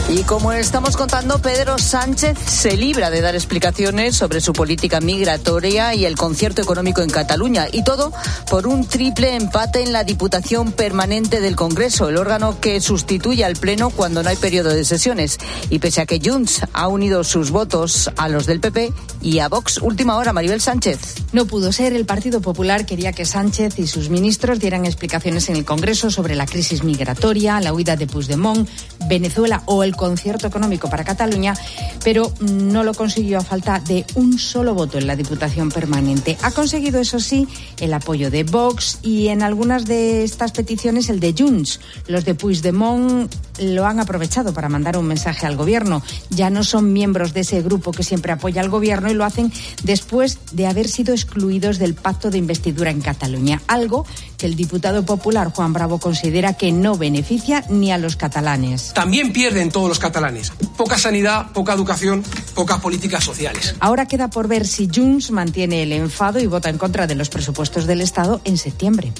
Y como estamos contando, Pedro Sánchez se libra de dar explicaciones sobre su política migratoria y el concierto económico en Cataluña. Y todo por un triple empate en la Diputación Permanente del Congreso, el órgano que sustituye al Pleno cuando no hay periodo de sesiones. Y pese a que Junts ha unido sus votos a los del PP y a Vox, última hora, Maribel Sánchez. No pudo ser. El Partido Popular quería que Sánchez y sus ministros dieran explicaciones en el Congreso sobre la crisis migratoria, la huida de Puigdemont, Venezuela o el concierto económico para Cataluña, pero no lo consiguió a falta de un solo voto en la Diputación Permanente. Ha conseguido, eso sí, el apoyo de Vox y en algunas de estas peticiones el de Junts. Los de Puigdemont lo han aprovechado para mandar un mensaje al Gobierno. Ya no son miembros de ese grupo que siempre apoya al Gobierno y lo hacen después de haber sido excluidos del pacto de investidura en Cataluña, algo que el diputado popular Juan Bravo considera que no beneficia ni a los catalanes. También pierden todos los catalanes. Poca sanidad, poca educación, pocas políticas sociales. Ahora queda por ver si Junts mantiene el enfado y vota en contra de los presupuestos del Estado en septiembre.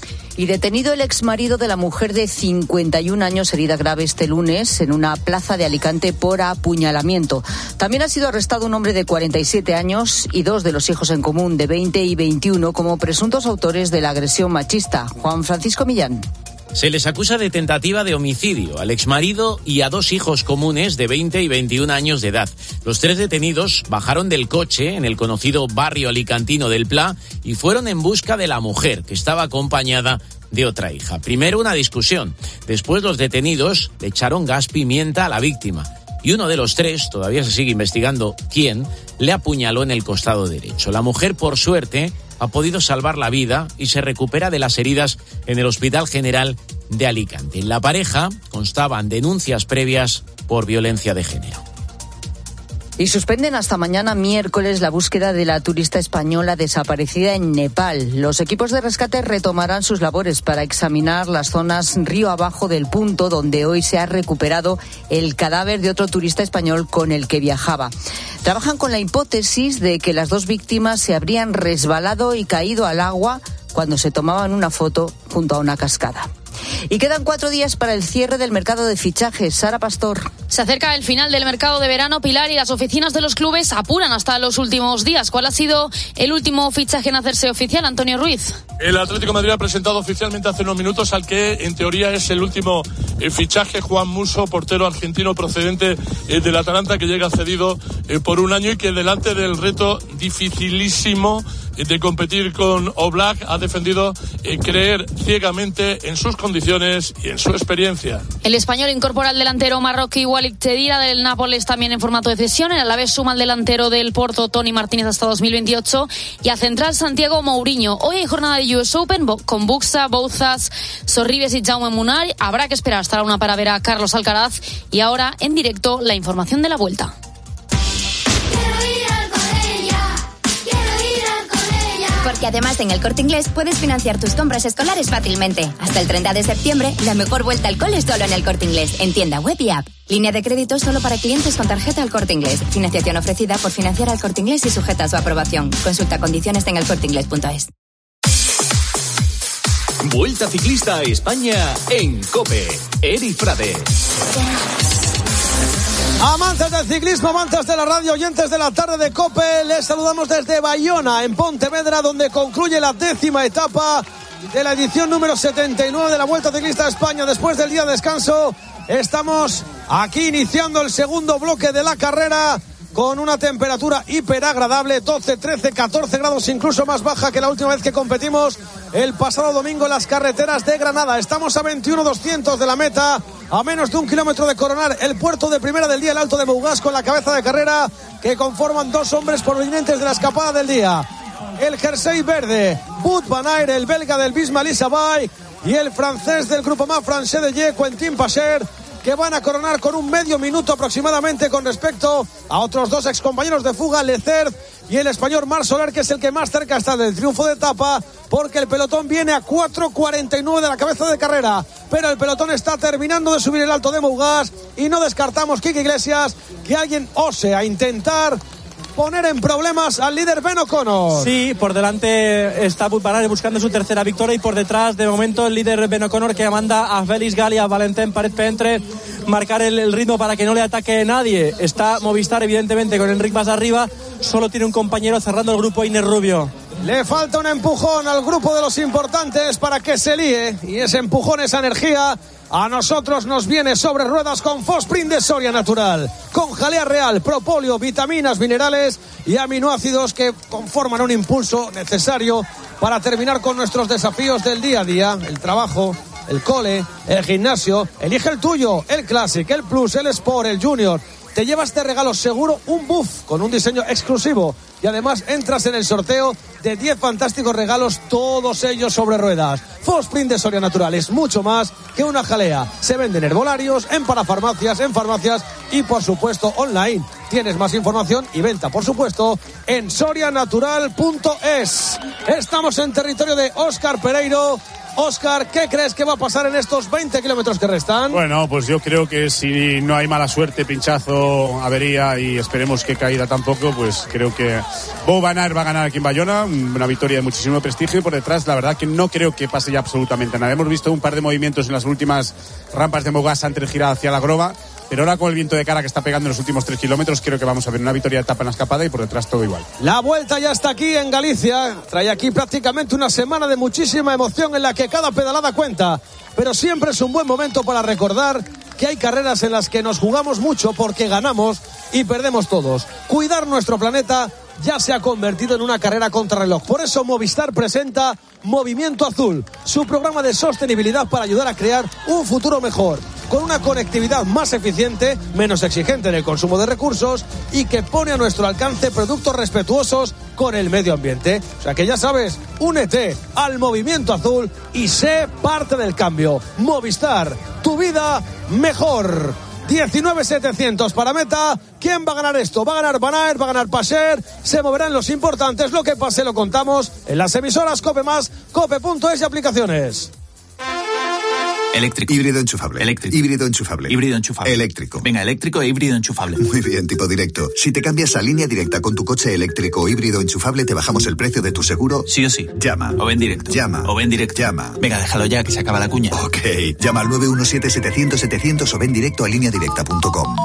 Y detenido el exmarido de la mujer de 51 años herida grave este lunes en una plaza de Alicante por apuñalamiento. También ha sido arrestado un hombre de 47 años y dos de los hijos en común de 20 y 21 como presuntos autores de la agresión machista. Juan Francisco Millán. Se les acusa de tentativa de homicidio al exmarido y a dos hijos comunes de 20 y 21 años de edad. Los tres detenidos bajaron del coche en el conocido barrio alicantino del Pla y fueron en busca de la mujer, que estaba acompañada de otra hija. Primero una discusión, después los detenidos le echaron gas pimienta a la víctima. Y uno de los tres, todavía se sigue investigando quién, le apuñaló en el costado derecho. La mujer, por suerte, ha podido salvar la vida y se recupera de las heridas en el Hospital General de Alicante. En la pareja constaban denuncias previas por violencia de género. Y suspenden hasta mañana miércoles la búsqueda de la turista española desaparecida en Nepal. Los equipos de rescate retomarán sus labores para examinar las zonas río abajo del punto donde hoy se ha recuperado el cadáver de otro turista español con el que viajaba. Trabajan con la hipótesis de que las dos víctimas se habrían resbalado y caído al agua cuando se tomaban una foto junto a una cascada. Y quedan 4 días para el cierre del mercado de fichajes. Sara Pastor. Se acerca el final del mercado de verano, Pilar, y las oficinas de los clubes apuran hasta los últimos días. ¿Cuál ha sido el último fichaje en hacerse oficial, Antonio Ruiz? El Atlético de Madrid ha presentado oficialmente hace unos minutos al que en teoría es el último fichaje, Juan Musso, portero argentino procedente del Atalanta, que llega cedido por un año y que delante del reto dificilísimo de competir con Oblak ha defendido creer ciegamente en sus condiciones y en su experiencia. El español incorpora al delantero marroquí Walid Chedira del Nápoles también en formato de cesión. En Alavés suma al delantero del Porto Toni Martínez hasta 2028 y al central Santiago Mourinho. Hoy hay jornada de US Open con Buxa, Bouzas, Sorribes y Jaume Munar. Habrá que esperar hasta la 1 para ver a Carlos Alcaraz y ahora en directo la información de la vuelta. Porque además en El Corte Inglés puedes financiar tus compras escolares fácilmente. Hasta el 30 de septiembre, la mejor vuelta al cole es solo en El Corte Inglés, en tienda web y app. Línea de crédito solo para clientes con tarjeta El Corte Inglés. Financiación ofrecida por Financiar al Corte Inglés y sujeta a su aprobación. Consulta condiciones en elcorteinglés.es. Vuelta ciclista a España en COPE. Eri Frade. Amantes del ciclismo, amantes de la radio, oyentes de la tarde de COPE, les saludamos desde Bayona, en Pontevedra, donde concluye la 10ª etapa de la edición número 79 de la Vuelta Ciclista a España. Después del día de descanso, estamos aquí iniciando el segundo bloque de la carrera con una temperatura hiperagradable, 12, 13, 14 grados, incluso más baja que la última vez que competimos el pasado domingo en las carreteras de Granada. Estamos a 21.200 de la meta, a menos de 1 kilómetro de coronar el puerto de primera del día, el Alto de Mougás, con la cabeza de carrera que conforman dos hombres provenientes de la escapada del día. El jersey verde, Wout van Aert, el belga del Visma Lease y el francés del Groupama Français de Ye, Quentin Pasher, que van a coronar con un medio minuto aproximadamente con respecto a otros dos excompañeros de fuga, Leclerc y el español Marc Soler, que es el que más cerca está del triunfo de etapa, porque el pelotón viene a 4.49 de la cabeza de carrera, pero el pelotón está terminando de subir el Alto de Mougás y no descartamos, Quique Iglesias, que alguien ose a intentar poner en problemas al líder Ben O'Connor. Sí, por delante está Wout van Aert buscando su tercera victoria y por detrás de momento el líder Ben O'Connor que manda a Félix Gali, a Valentin Paret-Pentre marcar el ritmo para que no le ataque nadie. Está Movistar evidentemente con Enric más arriba, solo tiene un compañero cerrando el grupo, Iner Rubio. Le falta un empujón al grupo de los importantes para que se líe, y ese empujón, esa energía, a nosotros nos viene sobre ruedas con Fosprint de Soria Natural, con jalea real, propóleo, vitaminas, minerales y aminoácidos que conforman un impulso necesario para terminar con nuestros desafíos del día a día, el trabajo, el cole, el gimnasio. Elige el tuyo, el Classic, el Plus, el Sport, el Junior. Te llevas de regalo seguro un buff con un diseño exclusivo y además entras en el sorteo de 10 fantásticos regalos, todos ellos sobre ruedas. Fosprint de Soria Natural es mucho más que una jalea. Se venden en herbolarios, en parafarmacias, en farmacias y por supuesto online. Tienes más información y venta, por supuesto, en sorianatural.es. Estamos en territorio de Óscar Pereiro. Óscar, ¿qué crees que va a pasar en estos 20 kilómetros que restan? Bueno, pues yo creo que si no hay mala suerte, pinchazo, avería y esperemos que caída tampoco, pues creo que Wout van Aert va a ganar aquí en Bayona, una victoria de muchísimo prestigio, y por detrás la verdad que no creo que pase ya absolutamente nada. Hemos visto un par de movimientos en las últimas rampas de Mogas antes de girar hacia la Grova, pero ahora con el viento de cara que está pegando en los últimos 3 kilómetros creo que vamos a ver una victoria de etapa en la escapada y por detrás todo igual. La vuelta ya está aquí en Galicia, trae aquí prácticamente una semana de muchísima emoción en la que cada pedalada cuenta, pero siempre es un buen momento para recordar que hay carreras en las que nos jugamos mucho porque ganamos y perdemos todos. Cuidar nuestro planeta ya se ha convertido en una carrera contrarreloj. Por eso Movistar presenta Movimiento Azul, su programa de sostenibilidad para ayudar a crear un futuro mejor, con una conectividad más eficiente, menos exigente en el consumo de recursos y que pone a nuestro alcance productos respetuosos con el medio ambiente. O sea que ya sabes, únete al Movimiento Azul y sé parte del cambio. Movistar, tu vida mejor. 19.700 para meta. ¿Quién va a ganar esto? Va a ganar Van Aert, va a ganar Pasher. Se moverán los importantes. Lo que pase lo contamos en las emisoras Cope+, cope.es y aplicaciones. Eléctrico. Híbrido enchufable. Eléctrico. Híbrido enchufable. Híbrido enchufable. Eléctrico. Venga, eléctrico e híbrido enchufable. Muy bien, tipo directo. Si te cambias a Línea Directa con tu coche eléctrico o híbrido enchufable, te bajamos el precio de tu seguro. Sí o sí. Llama. O ven directo. Llama. O ven directo. Llama. Venga, déjalo ya, que se acaba la cuña. Ok. Llama al 917-700-700 o ven directo a lineadirecta.com.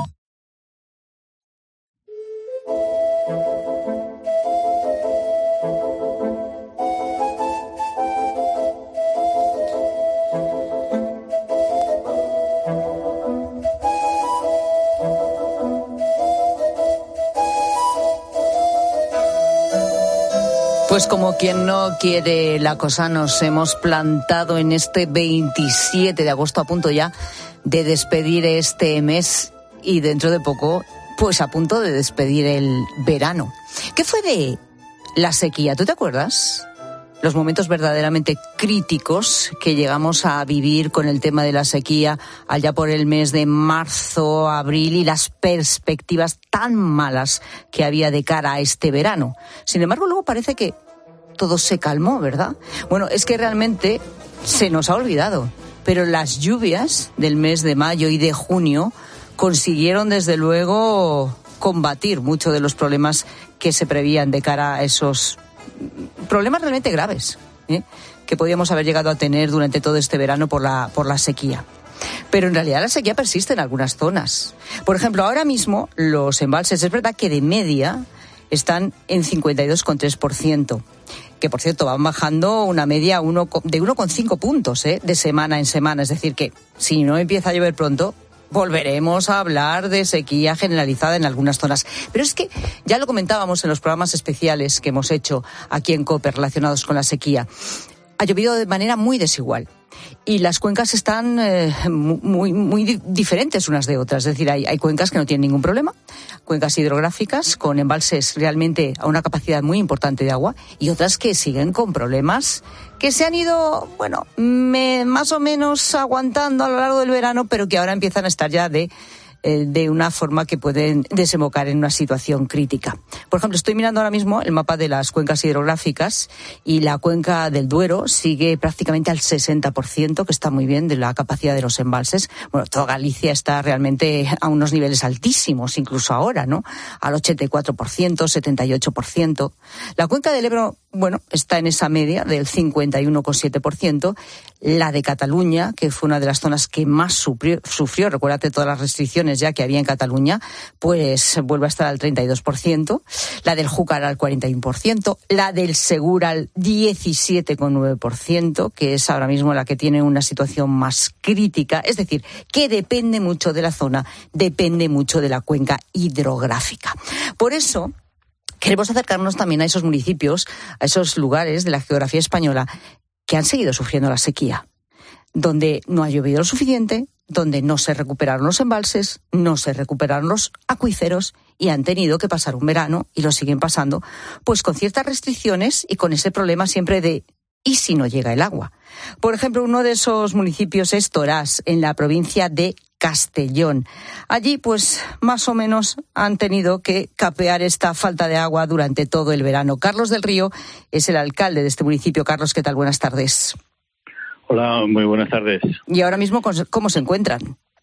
Pues como quien no quiere la cosa, nos hemos plantado en este 27 de agosto a punto ya de despedir este mes y dentro de poco, pues a punto de despedir el verano. ¿Qué fue de la sequía? ¿Tú te acuerdas? Los momentos verdaderamente críticos que llegamos a vivir con el tema de la sequía allá por el mes de marzo, abril y las perspectivas tan malas que había de cara a este verano. Sin embargo, luego parece que todo se calmó, ¿verdad? Bueno, es que realmente se nos ha olvidado, pero las lluvias del mes de mayo y de junio consiguieron desde luego combatir muchos de los problemas que se prevían de cara a esos problemas realmente graves, que podíamos haber llegado a tener durante todo este verano por la sequía. Pero en realidad la sequía persiste en algunas zonas. Por ejemplo, ahora mismo los embalses, es verdad que de media están en 52,3%, que por cierto van bajando una media de 1,5 puntos de semana en semana. Es decir, que si no empieza a llover pronto, volveremos a hablar de sequía generalizada en algunas zonas. Pero es que ya lo comentábamos en los programas especiales que hemos hecho aquí en COPE relacionados con la sequía. Ha llovido de manera muy desigual y las cuencas están muy diferentes unas de otras. Es decir, hay cuencas que no tienen ningún problema, cuencas hidrográficas con embalses realmente a una capacidad muy importante de agua y otras que siguen con problemas que se han ido, más o menos aguantando a lo largo del verano, pero que ahora empiezan a estar ya de de una forma que pueden desembocar en una situación crítica. Por ejemplo, estoy mirando ahora mismo el mapa de las cuencas hidrográficas y la cuenca del Duero sigue prácticamente al 60%, que está muy bien, de la capacidad de los embalses. Bueno, toda Galicia está realmente a unos niveles altísimos, incluso ahora, ¿no? Al 84%, 78%. La cuenca del Ebro, bueno, está en esa media del 51,7%. La de Cataluña, que fue una de las zonas que más sufrió, recuérdate todas las restricciones ya que había en Cataluña, pues vuelve a estar al 32%. La del Júcar al 41%. La del Segura al 17,9%, que es ahora mismo la que tiene una situación más crítica. Es decir, que depende mucho de la zona, depende mucho de la cuenca hidrográfica. Por eso queremos acercarnos también a esos municipios, a esos lugares de la geografía española que han seguido sufriendo la sequía, donde no ha llovido lo suficiente, donde no se recuperaron los embalses, no se recuperaron los acuíferos y han tenido que pasar un verano, y lo siguen pasando, pues con ciertas restricciones y con ese problema siempre de ¿y si no llega el agua? Por ejemplo, uno de esos municipios es Torás, en la provincia de Castellón. Allí, pues, más o menos han tenido que capear esta falta de agua durante todo el verano. Carlos del Río es el alcalde de este municipio. Carlos, ¿qué tal? Buenas tardes. Hola, muy buenas tardes. ¿Y ahora mismo cómo se encuentran?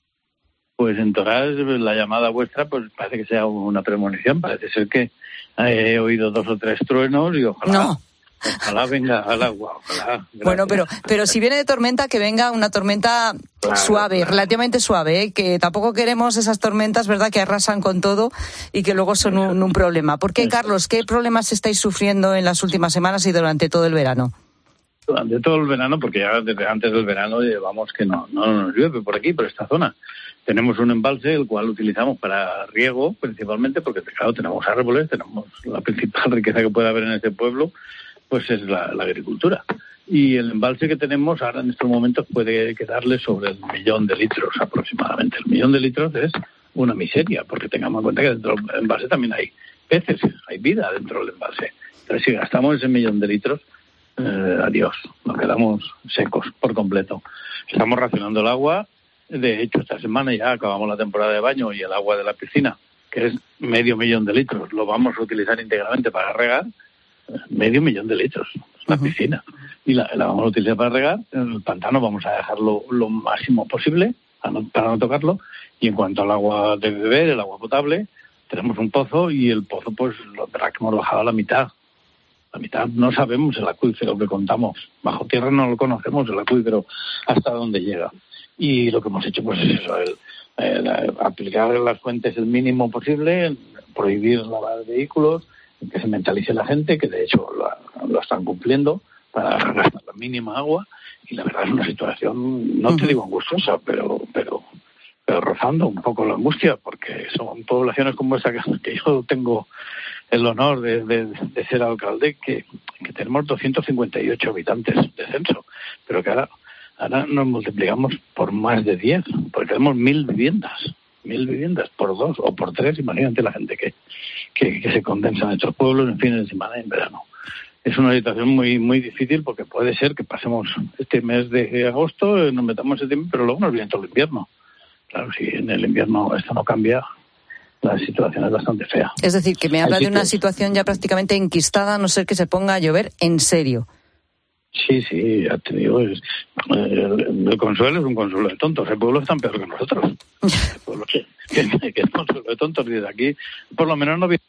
Pues en Torás, la llamada vuestra, pues parece que sea una premonición. Parece ser que he oído 2 o 3 truenos y ojalá venga al agua. Ojalá. Bueno, pero si viene de tormenta, que venga una tormenta suave, relativamente suave, ¿eh? Que tampoco queremos esas tormentas, ¿verdad?, que arrasan con todo y que luego son un problema. ¿Por qué, Carlos? ¿Qué problemas estáis sufriendo en las últimas semanas y durante todo el verano? Durante todo el verano, porque ya desde antes del verano llevamos que no nos llueve por aquí, por esta zona. Tenemos un embalse, el cual utilizamos para riego, principalmente, porque, claro, tenemos árboles, tenemos la principal riqueza que puede haber en este pueblo, pues es la agricultura. Y el embalse que tenemos ahora en estos momentos puede quedarle sobre el 1.000.000 de litros aproximadamente. El 1.000.000 de litros es una miseria, porque tengamos en cuenta que dentro del embalse también hay peces, hay vida dentro del embalse. Entonces, si gastamos ese 1.000.000 de litros, adiós, nos quedamos secos por completo. Estamos racionando el agua. De hecho, esta semana ya acabamos la temporada de baño y el agua de la piscina, que es 500.000 de litros, lo vamos a utilizar íntegramente para regar. 500.000 de litros, la piscina. Y la vamos a utilizar para regar. En el pantano vamos a dejarlo lo máximo posible para no tocarlo. Y en cuanto al agua de beber, el agua potable, tenemos un pozo y el pozo, pues, lo que hemos bajado a la mitad. La mitad. No sabemos el acuífero que contamos. Bajo tierra no lo conocemos, el acuífero, hasta dónde llega. Y lo que hemos hecho, pues, es eso, aplicar las fuentes el mínimo posible, prohibir lavar vehículos, que se mentalice la gente, que de hecho lo están cumpliendo, para gastar la mínima agua. Y la verdad es una situación, no te digo angustiosa, pero rozando un poco la angustia, porque son poblaciones como esa que yo tengo el honor de ser alcalde, que tenemos 258 habitantes de censo, pero que ahora nos multiplicamos por más de 10, porque tenemos 1.000 viviendas. 1.000 viviendas por 2 o por 3, imagínate la gente que se condensa en estos pueblos en fines de semana y en verano. Es una situación muy muy difícil, porque puede ser que pasemos este mes de agosto, nos metamos en septiembre, pero luego nos viene todo el invierno. Claro, si en el invierno esto no cambia, la situación es bastante fea. Es decir, que me habla de una situación ya prácticamente enquistada, a no ser que se ponga a llover en serio. Sí, ya te digo, el consuelo es un consuelo de tontos. El pueblo es tan peor que nosotros. El pueblo que es consuelo de tontos, y desde aquí, por lo menos no viene.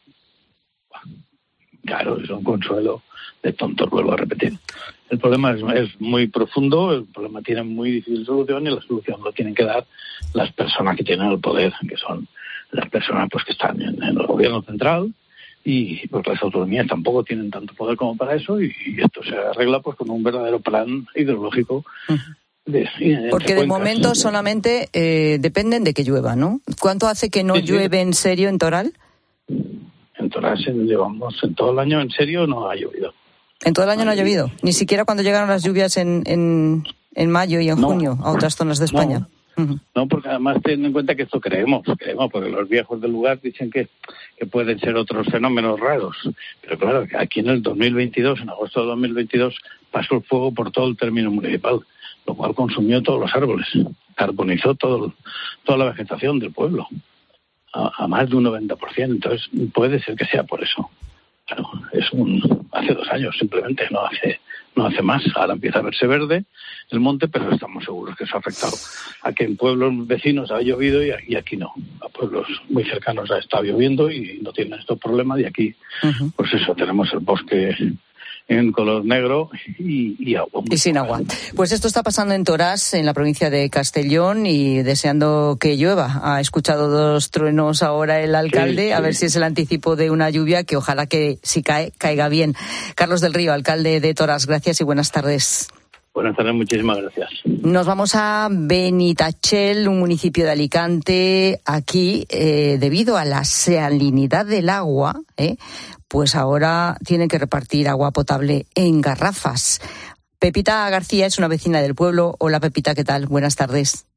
Claro, es un consuelo de tontos, vuelvo a repetir. El problema es muy profundo, el problema tiene muy difícil solución, y la solución lo tienen que dar las personas que tienen el poder, que son las personas, pues, que están en el gobierno central. Y pues las autonomías tampoco tienen tanto poder como para eso, y esto se arregla, pues, con un verdadero plan hidrológico. Porque de momento solamente dependen de que llueva, ¿no? ¿Cuánto hace que no llueve en serio en Toral? En Toral llevamos en todo el año en serio no ha llovido. ¿En todo el año no ha llovido? Ni siquiera cuando llegaron las lluvias en mayo y en junio a otras zonas de España. No, porque además ten en cuenta que esto creemos, porque los viejos del lugar dicen que pueden ser otros fenómenos raros. Pero claro, aquí en el 2022, en agosto de 2022, pasó el fuego por todo el término municipal, lo cual consumió todos los árboles. carbonizó toda la vegetación del pueblo, a más de un 90%. Entonces, puede ser que sea por eso. Claro, hace 2 años simplemente, no hace más. Ahora empieza a verse verde el monte, pero estamos seguros que eso ha afectado a que en pueblos vecinos ha llovido y aquí no. A pueblos muy cercanos ha estado lloviendo y no tienen estos problemas, y aquí, pues eso, tenemos el bosque en color negro y agua. Y sin agua. Pues esto está pasando en Torás, en la provincia de Castellón, y deseando que llueva. Ha escuchado 2 truenos ahora el alcalde, sí. A ver si es el anticipo de una lluvia que ojalá que si caiga bien. Carlos del Río, alcalde de Torás, gracias y buenas tardes. Buenas tardes, muchísimas gracias. Nos vamos a Benitachell, un municipio de Alicante. Aquí, debido a la salinidad del agua, pues ahora tienen que repartir agua potable en garrafas. Pepita García es una vecina del pueblo. Hola, Pepita, ¿qué tal? Buenas tardes.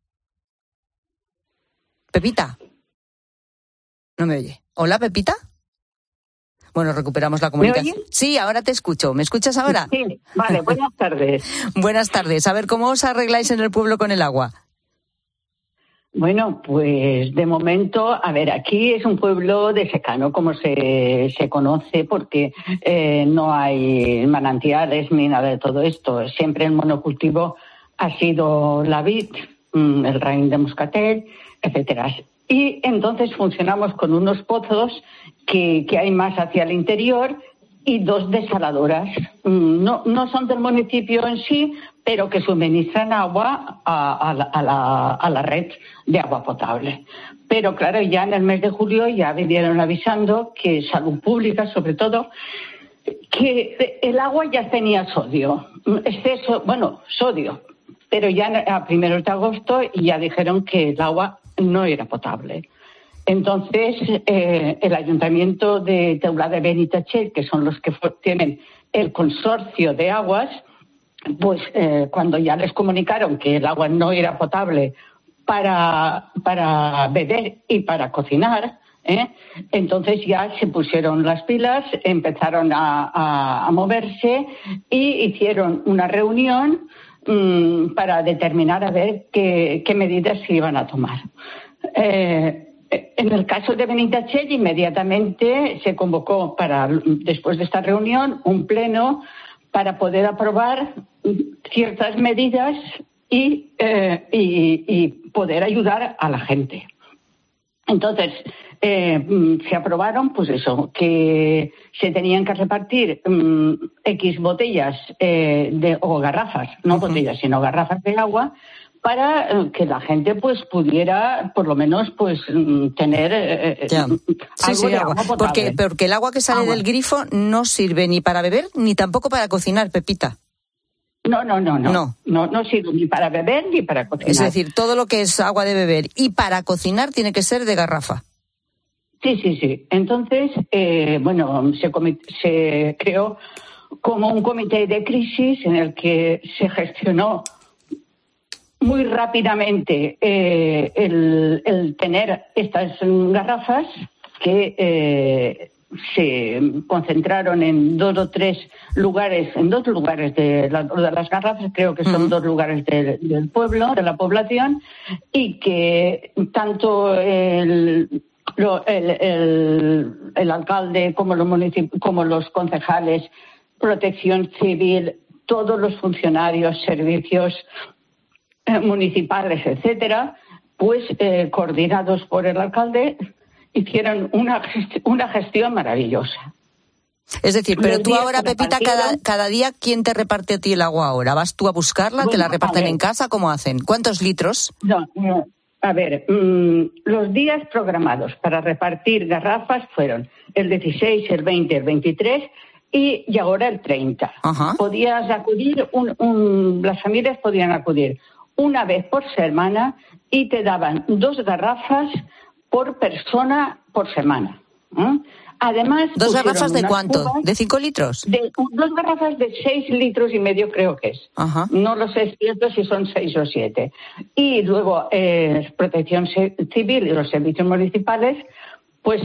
Pepita. No me oye. Hola, Pepita. Bueno, recuperamos la comunicación. ¿Me oyes? Sí, ahora te escucho. ¿Me escuchas ahora? Sí, vale, buenas tardes. Buenas tardes. A ver, ¿cómo os arregláis en el pueblo con el agua? Bueno, pues de momento, a ver, aquí es un pueblo de secano, como se conoce, porque no hay manantiales ni nada de todo esto. Siempre el monocultivo ha sido la vid, el raíz de moscatel, etcétera. Y entonces funcionamos con unos pozos que hay más hacia el interior y 2 desaladoras. No son del municipio en sí, pero que suministran agua a la red de agua potable. Pero claro, ya en el mes de julio ya vinieron avisando que Salud Pública, sobre todo, que el agua ya tenía sodio, sodio, pero ya a primeros de agosto ya dijeron que el agua no era potable. Entonces, el Ayuntamiento de Teulada de Benitachell, que son los que tienen el consorcio de aguas, pues cuando ya les comunicaron que el agua no era potable para beber y para cocinar, entonces ya se pusieron las pilas, empezaron a moverse y hicieron una reunión para determinar a ver qué medidas se iban a tomar. En el caso de Benitachell, inmediatamente se convocó después de esta reunión, un pleno para poder aprobar ciertas medidas y poder ayudar a la gente. Entonces, se aprobaron, pues eso, que se tenían que repartir X botellas o garrafas, no botellas, sino garrafas de agua, para que la gente pues pudiera por lo menos pues tener algo de agua potable. Porque el agua que sale del grifo no sirve ni para beber ni tampoco para cocinar, Pepita. No sirve ni para beber ni para cocinar. Es decir, todo lo que es agua de beber y para cocinar tiene que ser de garrafa. Sí. Entonces, se creó como un comité de crisis en el que se gestionó muy rápidamente el tener estas garrafas que se concentraron en 2 o 3 lugares, en 2 lugares de las garrafas, creo que son 2 lugares del pueblo, de la población, y que tanto el alcalde como los concejales, Protección Civil, todos los funcionarios, servicios municipales, etcétera, pues coordinados por el alcalde, hicieron una gestión maravillosa. Es decir, pero tú ahora, Pepita, cada día, ¿quién te reparte a ti el agua ahora? ¿Vas tú a buscarla? ¿Te la reparten en casa? ¿Cómo hacen? ¿Cuántos litros? No. A ver, los días programados para repartir garrafas fueron el 16, el 20, el 23 y ahora el 30. Ajá. Podías acudir, las familias podían acudir una vez por semana y te daban 2 garrafas por persona por semana. Además, ¿2 garrafas de cuánto? ¿De 5 litros? 2 garrafas de 6,5 litros, creo que es. Ajá. No lo sé si son 6 o 7. Y luego Protección Civil y los servicios municipales pues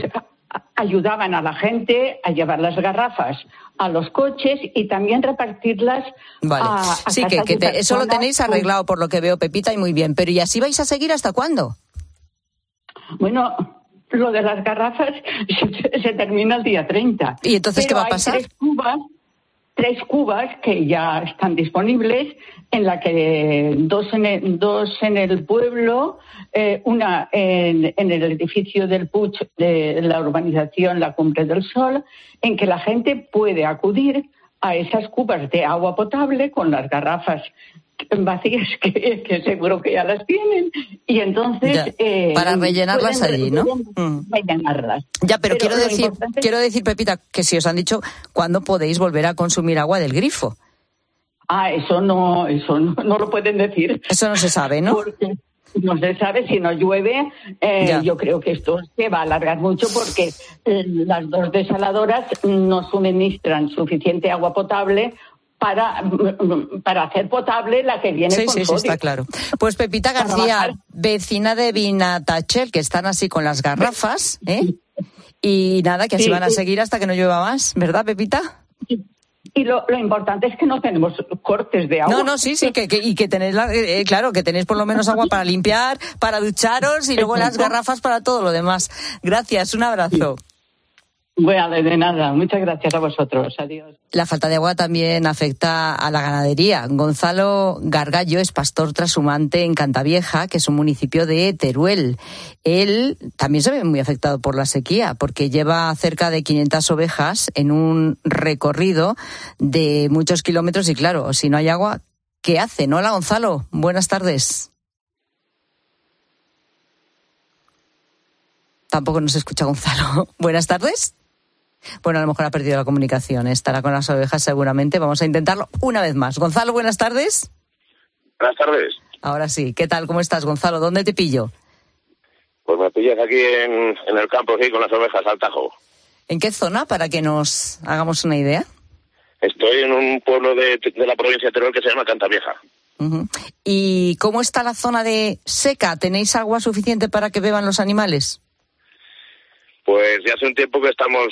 ayudaban a la gente a llevar las garrafas a los coches y también repartirlas a sí, casas de personas. Eso lo tenéis arreglado por lo que veo, Pepita, y muy bien. Pero ¿y así vais a seguir hasta cuándo? Bueno, lo de las garrafas se termina el día 30. ¿Y entonces qué va a pasar? Hay tres cubas que ya están disponibles, en la que dos en el pueblo, una en el edificio del Puig de la urbanización La Cumbre del Sol, en que la gente puede acudir a esas cubas de agua potable con las garrafas vacías que seguro que ya las tienen, y entonces para rellenarlas allí, ¿no? Rellenarlas. Ya, pero quiero decir, Pepita, que si os han dicho cuándo podéis volver a consumir agua del grifo. Eso no lo pueden decir. Eso no se sabe, ¿no? Porque no se sabe, si no llueve, yo creo que esto se va a alargar mucho, porque las dos desaladoras no suministran suficiente agua potable para hacer potable la que viene con sodio. Sí, está claro. Pues Pepita García, vecina de Vinatachel, que están así con las garrafas, y nada, que así van a seguir hasta que no llueva más, ¿verdad, Pepita? Y lo importante es que no tenemos cortes de agua. No, sí, que tenéis, claro, que tenéis por lo menos agua para limpiar, para ducharos y luego las garrafas para todo lo demás. Gracias, un abrazo. Bueno, de nada. Muchas gracias a vosotros. Adiós. La falta de agua también afecta a la ganadería. Gonzalo Gargallo es pastor trashumante en Cantavieja, que es un municipio de Teruel. Él también se ve muy afectado por la sequía, porque lleva cerca de 500 ovejas en un recorrido de muchos kilómetros y claro, si no hay agua, ¿qué hacen? Hola, Gonzalo. Buenas tardes. Tampoco nos escucha Gonzalo. Buenas tardes. Bueno, a lo mejor ha perdido la comunicación. Estará con las ovejas seguramente. Vamos a intentarlo una vez más. Gonzalo, buenas tardes. Buenas tardes. Ahora sí. ¿Qué tal? ¿Cómo estás, Gonzalo? ¿Dónde te pillo? Pues me pillas aquí en el campo, sí, con las ovejas al Tajo. ¿En qué zona, para que nos hagamos una idea? Estoy en un pueblo de la provincia de Teruel que se llama Cantavieja. Uh-huh. ¿Y cómo está la zona de seca? ¿Tenéis agua suficiente para que beban los animales? Pues ya hace un tiempo que estamos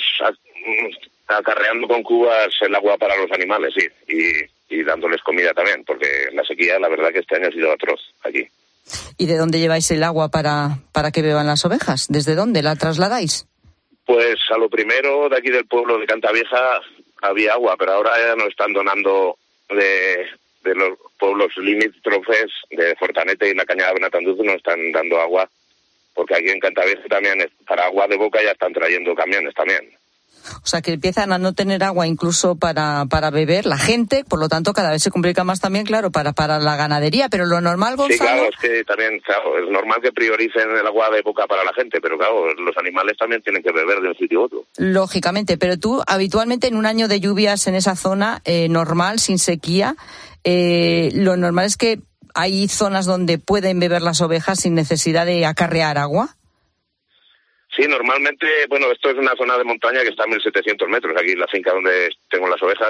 acarreando con cubas el agua para los animales, sí, y dándoles comida también, porque la sequía, la verdad que este año ha sido atroz aquí. ¿Y de dónde lleváis el agua para que beban las ovejas? ¿Desde dónde la trasladáis? Pues a lo primero, de aquí del pueblo de Cantavieja había agua, pero ahora ya nos están donando de los pueblos limítrofes de Fortanete y la Cañada de Benatanduz, nos están dando agua, porque aquí en Cantavieja también, para agua de boca ya están trayendo camiones también. O sea, que empiezan a no tener agua incluso para beber la gente, por lo tanto cada vez se complica más también, claro, para la ganadería, pero lo normal, Gonzalo... Sí, claro, es que también, claro, es normal que prioricen el agua de boca para la gente, pero claro, los animales también tienen que beber de un sitio u otro. Lógicamente, pero tú habitualmente en un año de lluvias en esa zona, normal, sin sequía, lo normal es que hay zonas donde pueden beber las ovejas sin necesidad de acarrear agua. Sí, normalmente, bueno, esto es una zona de montaña que está a 1.700 metros, aquí en la finca donde tengo las ovejas,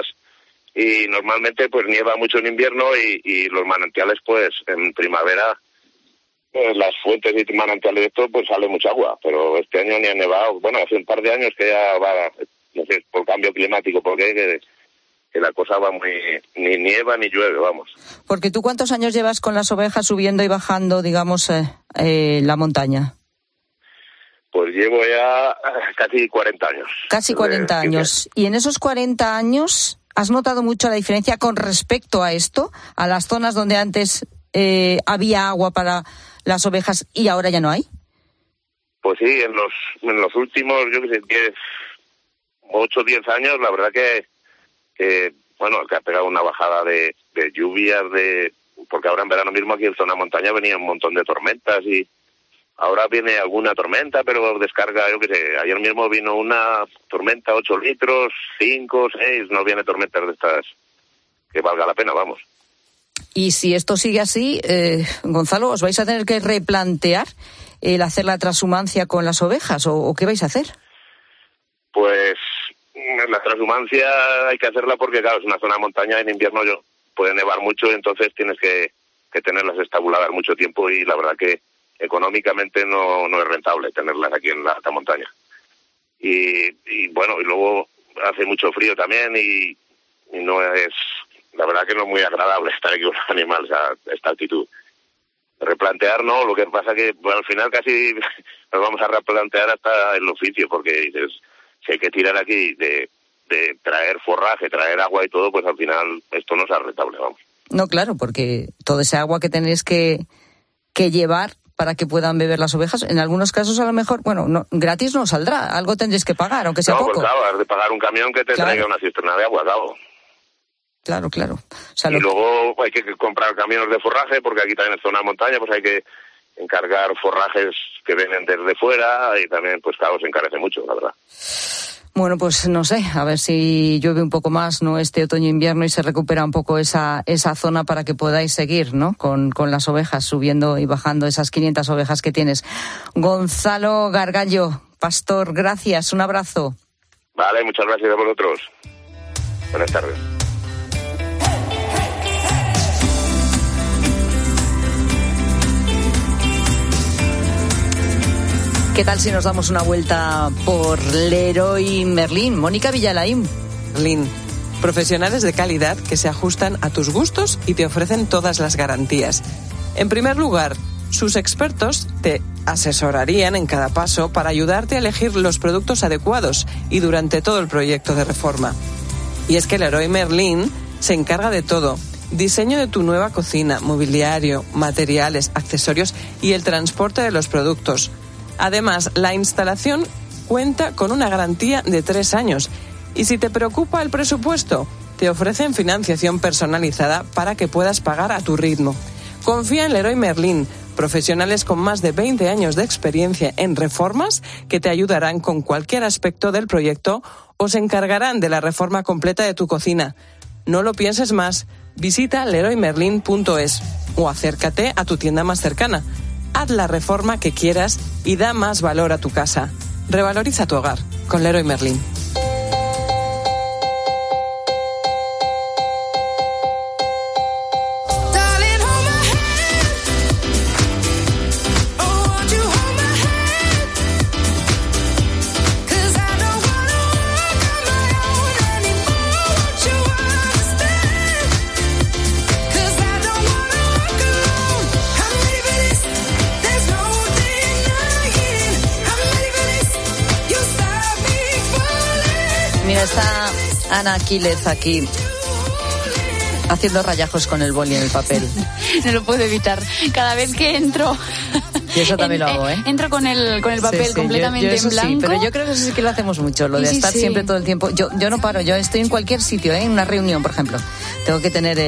y normalmente pues nieva mucho en invierno y los manantiales pues en primavera, pues las fuentes y manantiales de esto pues sale mucha agua, pero este año ni ha nevado, bueno, hace un par de años que ya va, no sé, por cambio climático, porque que la cosa va ni nieva ni llueve, vamos. Porque tú, ¿cuántos años llevas con las ovejas subiendo y bajando, digamos, la montaña? Pues llevo ya casi 40 años. Casi 40 años. ¿Y en esos 40 años has notado mucho la diferencia con respecto a esto? A las zonas donde antes había agua para las ovejas y ahora ya no hay. Pues sí, en los últimos, yo qué sé, 8 o 10 años, la verdad que bueno, que ha pegado una bajada de lluvias, porque ahora en verano mismo aquí en zona montaña venía un montón de tormentas y ahora viene alguna tormenta, pero descarga, yo qué sé, ayer mismo vino una tormenta, 8 litros, 5, 6, no viene tormentas de estas que valga la pena, vamos. Y si esto sigue así, Gonzalo, ¿os vais a tener que replantear el hacer la transhumancia con las ovejas o qué vais a hacer? Pues la transhumancia hay que hacerla porque, claro, es una zona de montaña, en invierno puede nevar mucho, entonces tienes que tenerlas estabuladas mucho tiempo y la verdad que económicamente no es rentable tenerlas aquí en la alta montaña. y bueno, y luego hace mucho frío también y no es, la verdad que no es muy agradable estar aquí con los animales a esta altitud. Replantear no, lo que pasa que bueno, al final casi nos vamos a replantear hasta el oficio, porque dices, si hay que tirar aquí de traer forraje, traer agua y todo, pues al final esto no es rentable, vamos. No, claro, porque todo ese agua que tenéis que llevar para que puedan beber las ovejas, en algunos casos a lo mejor, bueno, no, gratis no saldrá, algo tendréis que pagar, aunque sea poco. No, pues claro, has de pagar un camión que te traiga una cisterna de agua, claro. Claro. O sea, y luego hay que comprar camiones de forraje, porque aquí también en zona de montaña, pues hay que encargar forrajes que vienen desde fuera y también, pues claro, se encarece mucho, la verdad. Bueno, pues no sé, a ver si llueve un poco más, ¿no? Este otoño-invierno y se recupera un poco esa zona para que podáis seguir, ¿no? Con las ovejas, subiendo y bajando esas 500 ovejas que tienes. Gonzalo Gargallo, pastor, gracias, un abrazo. Vale, muchas gracias a vosotros. Buenas tardes. ¿Qué tal si nos damos una vuelta por Leroy Merlin? Mónica Villalain. Merlin, profesionales de calidad que se ajustan a tus gustos y te ofrecen todas las garantías. En primer lugar, sus expertos te asesorarían en cada paso para ayudarte a elegir los productos adecuados y durante todo el proyecto de reforma. Y es que Leroy Merlin se encarga de todo. Diseño de tu nueva cocina, mobiliario, materiales, accesorios y el transporte de los productos. Además, la instalación cuenta con una garantía de 3 años. Y si te preocupa el presupuesto, te ofrecen financiación personalizada para que puedas pagar a tu ritmo. Confía en Leroy Merlin, profesionales con más de 20 años de experiencia en reformas que te ayudarán con cualquier aspecto del proyecto o se encargarán de la reforma completa de tu cocina. No lo pienses más. Visita leroymerlin.es o acércate a tu tienda más cercana. Haz la reforma que quieras y da más valor a tu casa. Revaloriza tu hogar con Leroy Merlin. Está Ana Aquiles aquí haciendo rayajos con el boli en el papel. No lo puedo evitar. Cada vez que entro... Y eso también lo hago, ¿eh? Entro con el papel completamente yo en blanco. Sí, pero yo creo que eso sí que lo hacemos mucho, lo de estar siempre todo el tiempo. Yo no paro, yo estoy en cualquier sitio, ¿eh? En una reunión, por ejemplo. Tengo que tener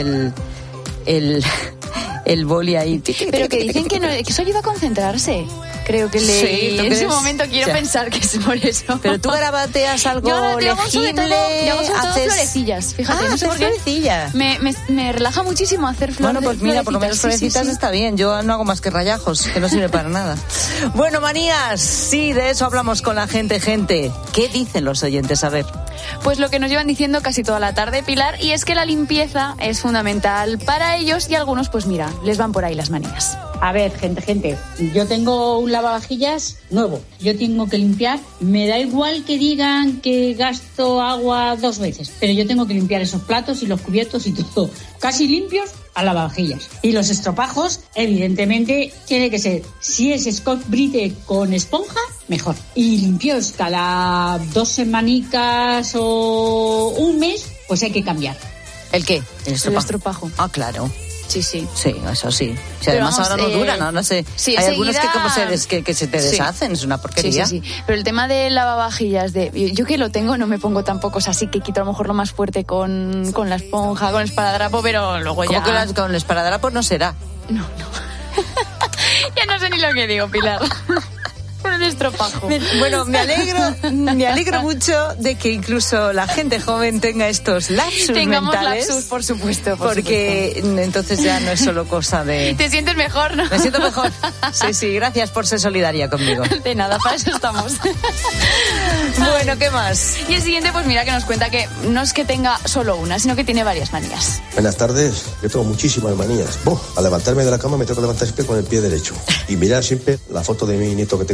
el boli ahí. Pero que dicen que eso ayuda a concentrarse. Creo que en ese momento quiero pensar que es por eso. Pero tú garabateas algo legible. Yo hago sobre todo florecillas, fíjate. No sé por qué. Florecillas. Me relaja muchísimo hacer flores. Bueno, pues mira, por lo menos florecitas está bien. Yo no hago más que rayajos, que no sirve para nada. Bueno, manías, sí, de eso hablamos con la gente. ¿Qué dicen los oyentes? A ver. Pues lo que nos llevan diciendo casi toda la tarde, Pilar, y es que la limpieza es fundamental para ellos y algunos, pues mira, les van por ahí las manías. A ver, gente, yo tengo un lavavajillas nuevo, yo tengo que limpiar, me da igual que digan que gasto agua 2 veces, pero yo tengo que limpiar esos platos y los cubiertos y todo, casi limpios a lavavajillas. Y los estropajos, evidentemente, tiene que ser, si es Scotch Brite con esponja, mejor. Y limpios cada 2 semanicas o un mes, pues hay que cambiar. ¿El qué? El estropajo. Ah, claro. Sí. Sí, eso sí. Si además vamos, ahora no duran, no sé. Sí, hay enseguida... algunos que como que se te deshacen, es una porquería. Sí. Pero el tema de lavavajillas, yo que lo tengo no me pongo tampoco, o sea, sí que quito a lo mejor lo más fuerte con la esponja, con el esparadrapo, pero luego ya... ¿Cómo que con el esparadrapo no será? No. Ya no sé ni lo que digo, Pilar. Por el estropajo. Bueno, me alegro mucho de que incluso la gente joven tenga estos lapsus Tengamos mentales. Lapsus, por supuesto. Porque entonces ya no es solo cosa de... Te sientes mejor, ¿no? Me siento mejor. Sí, gracias por ser solidaria conmigo. De nada, para eso estamos. Bueno, ¿qué más? Y el siguiente, pues mira, que nos cuenta que no es que tenga solo una, sino que tiene varias manías. Buenas tardes, yo tengo muchísimas manías. Al levantarme de la cama me tengo que levantar siempre con el pie derecho. Y mirar siempre la foto de mi nieto que tengo ahí en mi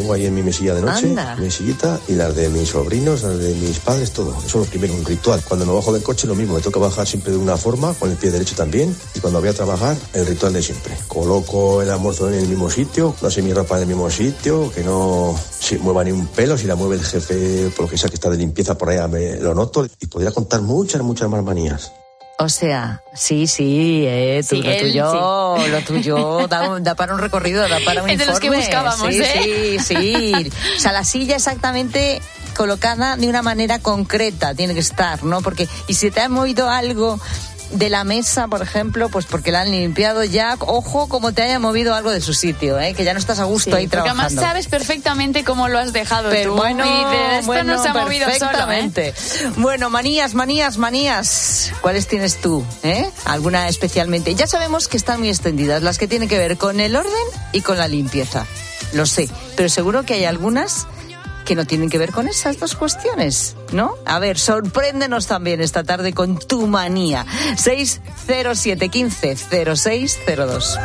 mesilla de noche, Anda. mi mesillita y las de mis sobrinos, las de mis padres, todo. Eso es lo primero, un ritual. Cuando me bajo del coche lo mismo, me toca bajar siempre de una forma, con el pie derecho también, y cuando voy a trabajar, el ritual de siempre. Coloco el almuerzo en el mismo sitio, no sé mi ropa en el mismo sitio, que no se mueva ni un pelo, si la mueve el jefe, por lo que sea que está de limpieza por allá, me lo noto, y podría contar muchas más manías. O sea, sí, lo tuyo da para un recorrido, da para un es de informe. los que buscábamos, Sí. O sea, la silla exactamente colocada de una manera concreta tiene que estar, ¿no? Porque, y si te ha movido algo de la mesa, por ejemplo, pues porque la han limpiado ya, ojo como te haya movido algo de su sitio, que ya no estás a gusto ahí trabajando. Porque además sabes perfectamente cómo lo has dejado pero tú. Bueno, y de esto no se ha movido solo, Bueno, manías. ¿Cuáles tienes tú? ¿Alguna especialmente? Ya sabemos que están muy extendidas, las que tienen que ver con el orden y con la limpieza. Lo sé, pero seguro que hay algunas que no tienen que ver con esas dos cuestiones, ¿no? A ver, sorpréndenos también esta tarde con tu manía. 607 15 0602.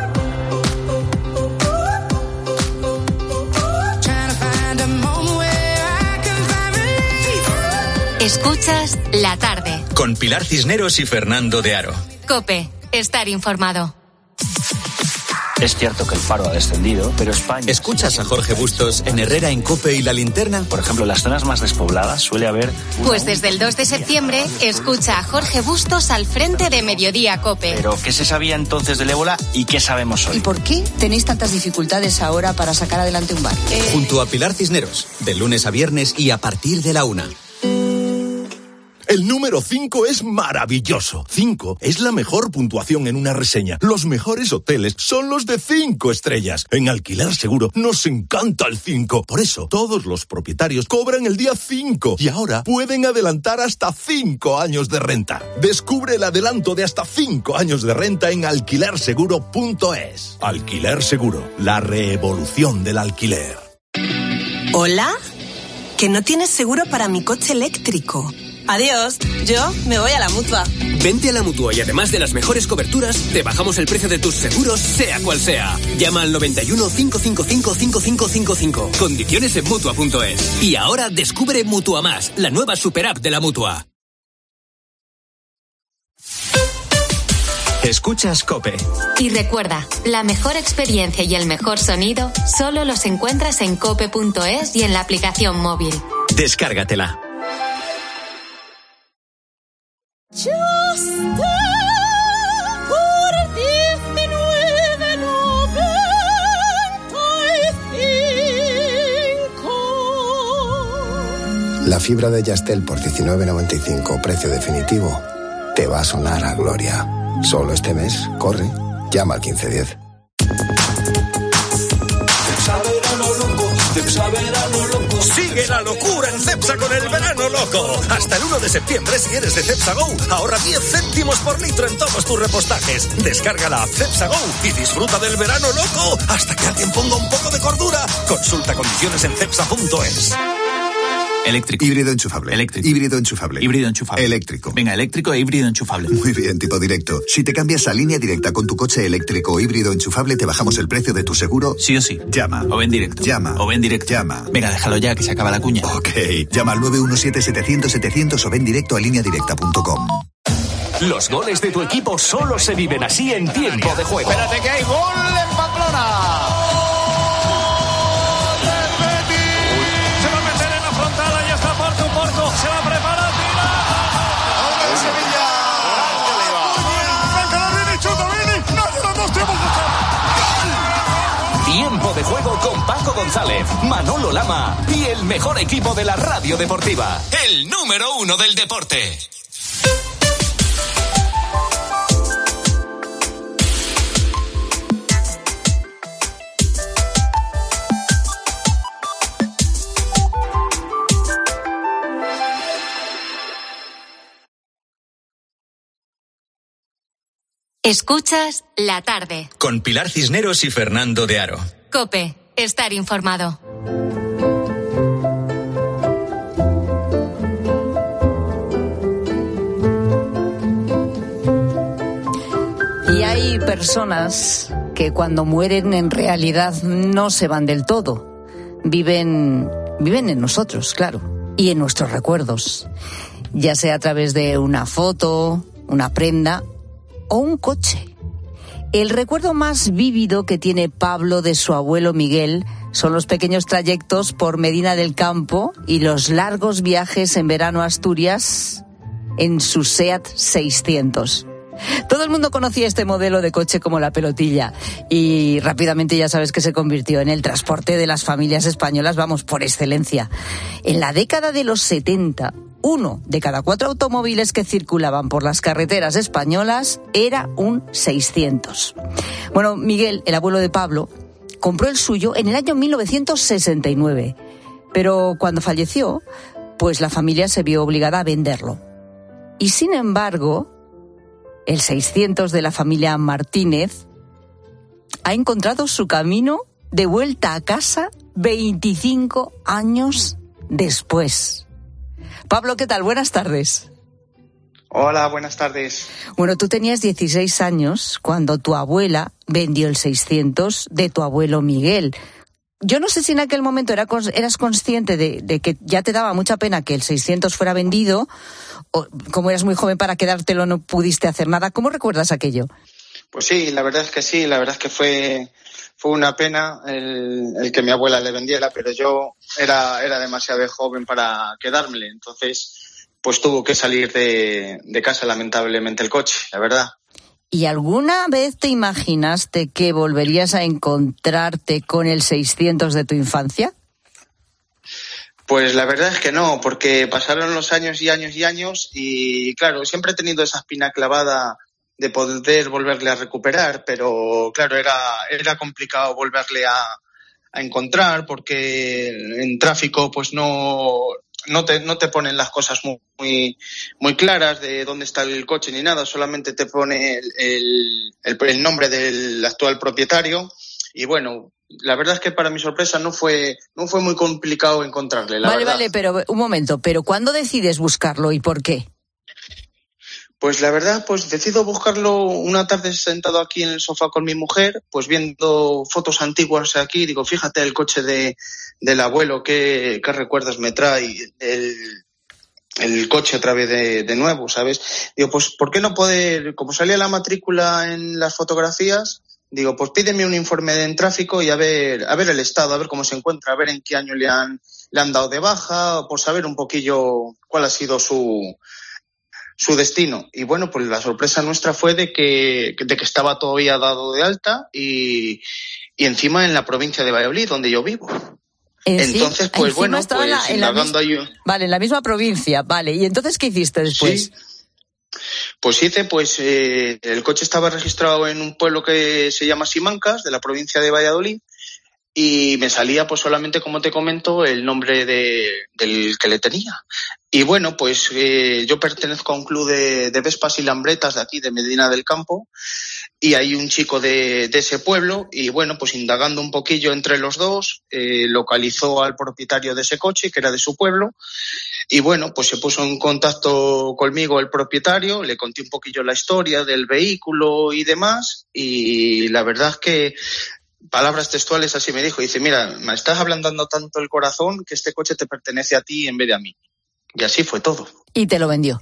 Escuchas La Tarde. Con Pilar Cisneros y Fernando de Aro. COPE. Estar informado. Es cierto que el paro ha descendido, pero España... ¿Escuchas a Jorge Bustos en Herrera en COPE y La Linterna? Por ejemplo, en las zonas más despobladas suele haber... Pues desde el 2 de septiembre, escucha a Jorge Bustos al frente de Mediodía COPE. Pero, ¿qué se sabía entonces del ébola y qué sabemos hoy? ¿Y por qué tenéis tantas dificultades ahora para sacar adelante un bar? Junto a Pilar Cisneros, de lunes a viernes y a partir de la 1. El número 5 es maravilloso. 5 es la mejor puntuación en una reseña. Los mejores hoteles son los de 5 estrellas. En Alquiler Seguro nos encanta el 5. Por eso, todos los propietarios cobran el día 5 y ahora pueden adelantar hasta 5 años de renta. Descubre el adelanto de hasta 5 años de renta en alquilerseguro.es. Alquiler Seguro, la revolución del alquiler. ¿Hola? Que no tienes seguro para mi coche eléctrico. Adiós, yo me voy a la Mutua. Vente a la Mutua y además de las mejores coberturas, te bajamos el precio de tus seguros, sea cual sea. Llama al 91 555 5555. Condiciones en Mutua.es. Y ahora descubre Mutua Más, la nueva superapp de la Mutua. Escuchas COPE. Y recuerda, la mejor experiencia y el mejor sonido solo los encuentras en cope.es y en la aplicación móvil. Descárgatela. Ya está por 19,95. La fibra de Yastel por 19,95, precio definitivo, te va a sonar a gloria. Solo este mes, corre, llama al 1510. Sigue la locura en Cepsa con el verano loco. Hasta el 1 de septiembre, si eres de Cepsa Go, ahorra 10 céntimos por litro en todos tus repostajes. Descarga la app Cepsa Go y disfruta del verano loco hasta que alguien ponga un poco de cordura. Consulta condiciones en cepsa.es. Eléctrico. Híbrido enchufable. Eléctrico. Híbrido enchufable. Híbrido enchufable. Eléctrico. Venga, eléctrico e híbrido enchufable. Muy bien, tipo directo. Si te cambias a línea directa con tu coche eléctrico o híbrido enchufable, te bajamos el precio de tu seguro. Sí o sí. Llama. O ven directo. Llama. O ven directo. Llama. Venga, déjalo ya, que se acaba la cuña. Ok. Llama al 917-700-700 o ven directo a lineadirecta.com. Los goles de tu equipo solo se viven así en tiempo de juego. Espérate que hay gol en Pamplona. Se va a preparar, tira. ¡Hombre, Sevilla! Tiempo de juego con Paco González, Manolo Lama y el mejor equipo de la radio deportiva. El número 1 del deporte. Escuchas La Tarde. Con Pilar Cisneros y Fernando de Aro. COPE. Estar informado. Y hay personas que cuando mueren en realidad no se van del todo. viven en nosotros, claro, y en nuestros recuerdos, ya sea a través de una foto, una prenda o un coche. El recuerdo más vívido que tiene Pablo de su abuelo Miguel son los pequeños trayectos por Medina del Campo y los largos viajes en verano a Asturias en su SEAT 600. Todo el mundo conocía este modelo de coche como la pelotilla y rápidamente ya sabes que se convirtió en el transporte de las familias españolas, vamos, por excelencia. En la década de los 70, 1 de cada 4 automóviles que circulaban por las carreteras españolas era un 600. Bueno, Miguel, el abuelo de Pablo, compró el suyo en el año 1969, pero cuando falleció, pues la familia se vio obligada a venderlo. Y sin embargo, el 600 de la familia Martínez ha encontrado su camino de vuelta a casa 25 años después. Pablo, ¿qué tal? Buenas tardes. Hola, buenas tardes. Bueno, tú tenías 16 años cuando tu abuela vendió el 600 de tu abuelo Miguel. Yo no sé si en aquel momento eras consciente de que ya te daba mucha pena que el 600 fuera vendido, o como eras muy joven para quedártelo no pudiste hacer nada. ¿Cómo recuerdas aquello? Pues sí, la verdad es que sí, la verdad es que fue una pena el que mi abuela le vendiera, pero yo era demasiado joven para quedármele, entonces pues tuvo que salir de casa lamentablemente el coche, la verdad. ¿Y alguna vez te imaginaste que volverías a encontrarte con el 600 de tu infancia? Pues la verdad es que no, porque pasaron los años y años y años y claro, siempre he tenido esa espina clavada de poder volverle a recuperar, pero claro, era complicado volverle a encontrar porque en tráfico pues no te ponen las cosas muy claras de dónde está el coche ni nada, solamente te pone el nombre del actual propietario y bueno, la verdad es que para mi sorpresa no fue muy complicado encontrarle, la verdad. Vale, pero un momento, pero ¿cuándo decides buscarlo y por qué? Pues la verdad, pues decido buscarlo una tarde sentado aquí en el sofá con mi mujer, pues viendo fotos antiguas aquí, digo, fíjate el coche del abuelo, qué recuerdos me trae el coche otra vez de nuevo, ¿sabes? Digo, pues ¿por qué no poder, como salía la matrícula en las fotografías, digo, pues pídeme un informe en tráfico y a ver el estado, a ver cómo se encuentra, a ver en qué año le han dado de baja, por saber un poquillo cuál ha sido su destino. Y bueno, pues la sorpresa nuestra fue de que estaba todavía dado de alta y encima en la provincia de Valladolid, donde yo vivo. Entonces, pues bueno, pues indagando ahí. Vale, en la misma provincia, vale. ¿Y entonces qué hiciste después? Sí. Pues el coche estaba registrado en un pueblo que se llama Simancas, de la provincia de Valladolid, y me salía pues solamente, como te comento, el nombre del que le tenía. Y bueno, pues yo pertenezco a un club de Vespas y Lambretas de aquí, de Medina del Campo, y hay un chico de ese pueblo, y bueno, pues indagando un poquillo entre los dos, localizó al propietario de ese coche, que era de su pueblo, y bueno, pues se puso en contacto conmigo el propietario, le conté un poquillo la historia del vehículo y demás, y la verdad es que palabras textuales así me dijo, dice, mira, me estás ablandando tanto el corazón que este coche te pertenece a ti en vez de a mí. Y así fue todo. Y te lo vendió.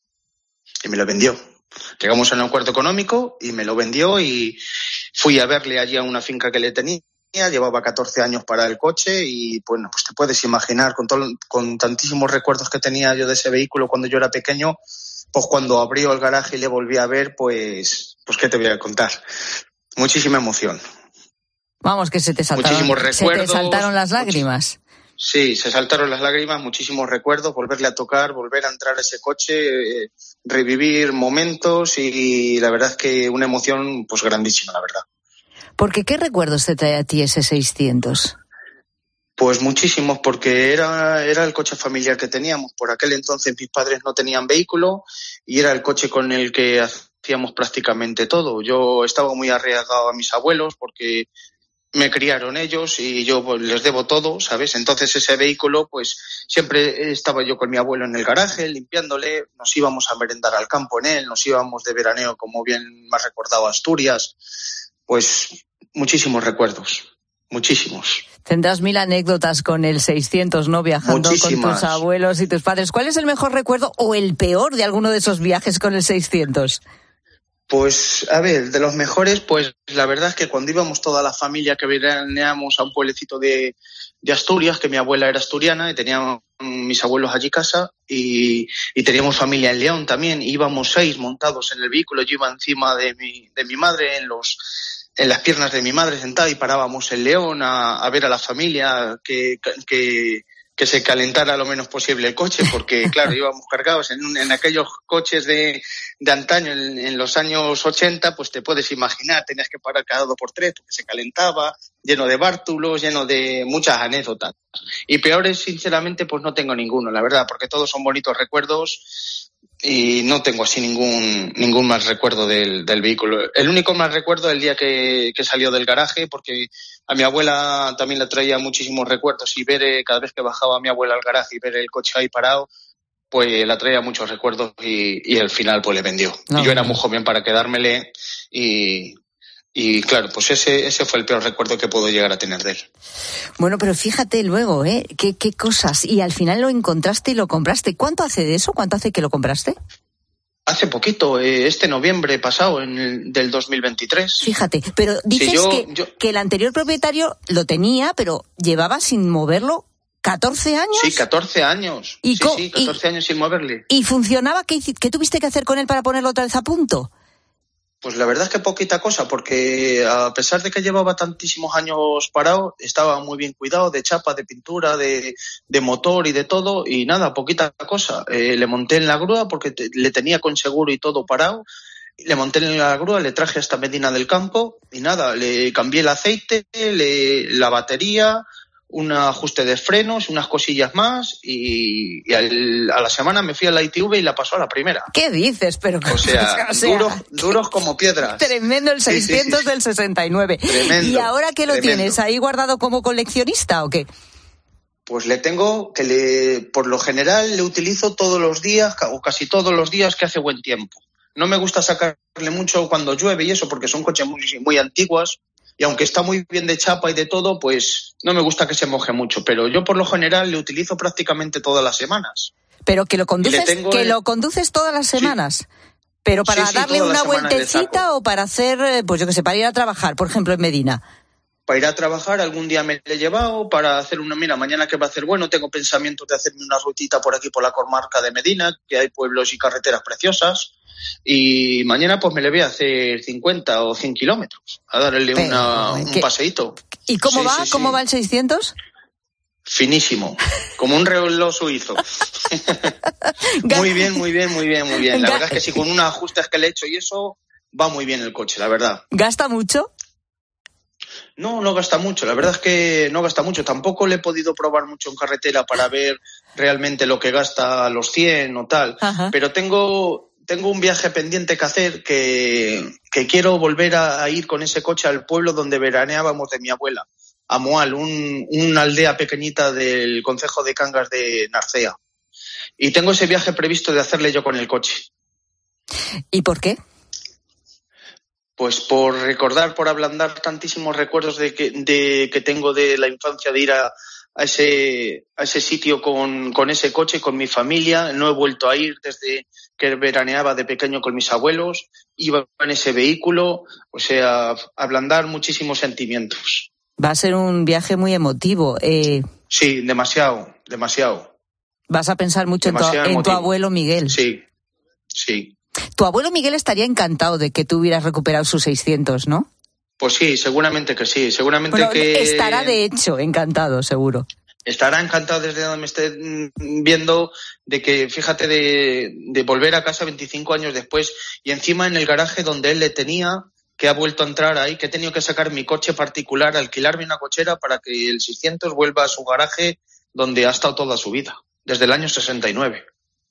Y me lo vendió. Llegamos a un acuerdo económico y me lo vendió y fui a verle allí a una finca que le tenía. Llevaba 14 años para el coche y bueno, pues te puedes imaginar con tantísimos recuerdos que tenía yo de ese vehículo cuando yo era pequeño, pues cuando abrió el garaje y le volví a ver, pues qué te voy a contar. Muchísima emoción. Vamos, que se te saltaron las lágrimas. Sí, se saltaron las lágrimas, muchísimos recuerdos, volverle a tocar, volver a entrar a ese coche, revivir momentos y la verdad es que una emoción pues grandísima, la verdad. Porque ¿qué recuerdos te trae a ti ese 600? Pues muchísimos, porque era el coche familiar que teníamos. Por aquel entonces mis padres no tenían vehículo y era el coche con el que hacíamos prácticamente todo. Yo estaba muy arraigado a mis abuelos porque me criaron ellos y yo pues, les debo todo, ¿sabes? Entonces ese vehículo, pues siempre estaba yo con mi abuelo en el garaje, limpiándole, nos íbamos a merendar al campo en él, nos íbamos de veraneo, como bien me has recordado, a Asturias, pues muchísimos recuerdos. muchísimos. Tendrás 1000 anécdotas con el 600, ¿no? Viajando Muchísimas. con tus abuelos y tus padres. ¿Cuál es el mejor recuerdo o el peor de alguno de esos viajes con el 600? Pues, a ver, de los mejores, pues la verdad es que cuando íbamos toda la familia que veraneamos a un pueblecito de Asturias, que mi abuela era asturiana y tenía mis abuelos allí casa, y teníamos familia en León también, íbamos 6 montados en el vehículo, yo iba encima de mi madre, en las piernas de mi madre sentada, y parábamos en León a ver a la familia que se calentara lo menos posible el coche, porque claro, íbamos cargados en aquellos coches de antaño, en los años 80, pues te puedes imaginar, tenías que parar cada 2 por 3 porque se calentaba, lleno de bártulos, lleno de muchas anécdotas. Y peores, sinceramente, pues no tengo ninguno, la verdad, porque todos son bonitos recuerdos y no tengo así ningún mal recuerdo del vehículo. El único mal recuerdo es el día que salió del garaje, porque a mi abuela también le traía muchísimos recuerdos, y ver cada vez que bajaba mi abuela al garaje y ver el coche ahí parado, pues la traía muchos recuerdos, y al final pues le vendió. No. Y yo era muy joven para quedármele, y claro, pues ese fue el peor recuerdo que puedo llegar a tener de él. Bueno, pero fíjate luego, qué cosas. Y al final lo encontraste y lo compraste. ¿Cuánto hace de eso? ¿Cuánto hace que lo compraste? Hace poquito, este noviembre pasado, del 2023. Fíjate, pero dices sí, que el anterior propietario lo tenía, pero llevaba sin moverlo 14 años. Sí, 14 años. ¿Y 14 años sin moverle. ¿Y funcionaba? ¿Qué tuviste que hacer con él para ponerlo otra vez a punto? Pues la verdad es que poquita cosa, porque a pesar de que llevaba tantísimos años parado, estaba muy bien cuidado de chapa, de pintura, de motor y de todo, y nada, poquita cosa. Le monté en la grúa porque le tenía con seguro y todo parado. Le monté en la grúa, le traje hasta Medina del Campo y nada, le cambié el aceite, la batería, un ajuste de frenos, unas cosillas más, y a la semana me fui a la ITV y la pasó a la primera. ¿Qué dices? Pero o sea, duros como piedras. Tremendo el 600 sí. Del 69. Tremendo. ¿Y ahora qué lo tienes? ¿Ahí guardado como coleccionista o qué? Pues le tengo por lo general le utilizo todos los días, o casi todos los días que hace buen tiempo. No me gusta sacarle mucho cuando llueve y eso, porque son coches muy, muy antiguas. Y aunque está muy bien de chapa y de todo, pues no me gusta que se moje mucho. Pero yo por lo general le utilizo prácticamente todas las semanas. Pero que lo conduces todas las semanas. Sí. Pero para darle una vueltecita o para hacer, pues yo qué sé, para ir a trabajar, por ejemplo, en Medina. Para ir a trabajar, algún día me le he llevado para hacer mañana que va a hacer bueno, tengo pensamientos de hacerme una rutita por aquí, por la comarca de Medina, que hay pueblos y carreteras preciosas. Y mañana pues me le voy a hacer 50 o 100 kilómetros a darle un paseíto. ¿Y cómo va? Sí. ¿Cómo va el 600? Finísimo, como un reloj suizo. Muy bien. La verdad es que sí, con unos ajustes que le he hecho y eso, va muy bien el coche, la verdad. ¿Gasta mucho? No gasta mucho, la verdad es que no gasta mucho. Tampoco le he podido probar mucho en carretera para ver realmente lo que gasta a los 100 o tal. Ajá. Pero tengo un viaje pendiente que hacer, que quiero volver a ir con ese coche al pueblo donde veraneábamos de mi abuela, a Moal, una aldea pequeñita del concejo de Cangas de Narcea. Y tengo ese viaje previsto de hacerle yo con el coche. ¿Y por qué? Pues por recordar, por ablandar tantísimos recuerdos que tengo de la infancia, de ir a ese sitio con ese coche, con mi familia. No he vuelto a ir desde que veraneaba de pequeño con mis abuelos, iba en ese vehículo, o sea, ablandar muchísimos sentimientos. Va a ser un viaje muy emotivo. Sí, demasiado. Vas a pensar mucho en tu abuelo Miguel. Sí. Tu abuelo Miguel estaría encantado de que tú hubieras recuperado sus 600, ¿no? Pues sí, seguramente que sí. Estará de hecho encantado, seguro. Estará encantado desde donde me esté viendo de que, fíjate, de volver a casa 25 años después y encima en el garaje donde él le tenía, que ha vuelto a entrar ahí, que he tenido que sacar mi coche particular, alquilarme una cochera para que el 600 vuelva a su garaje donde ha estado toda su vida, desde el año 69.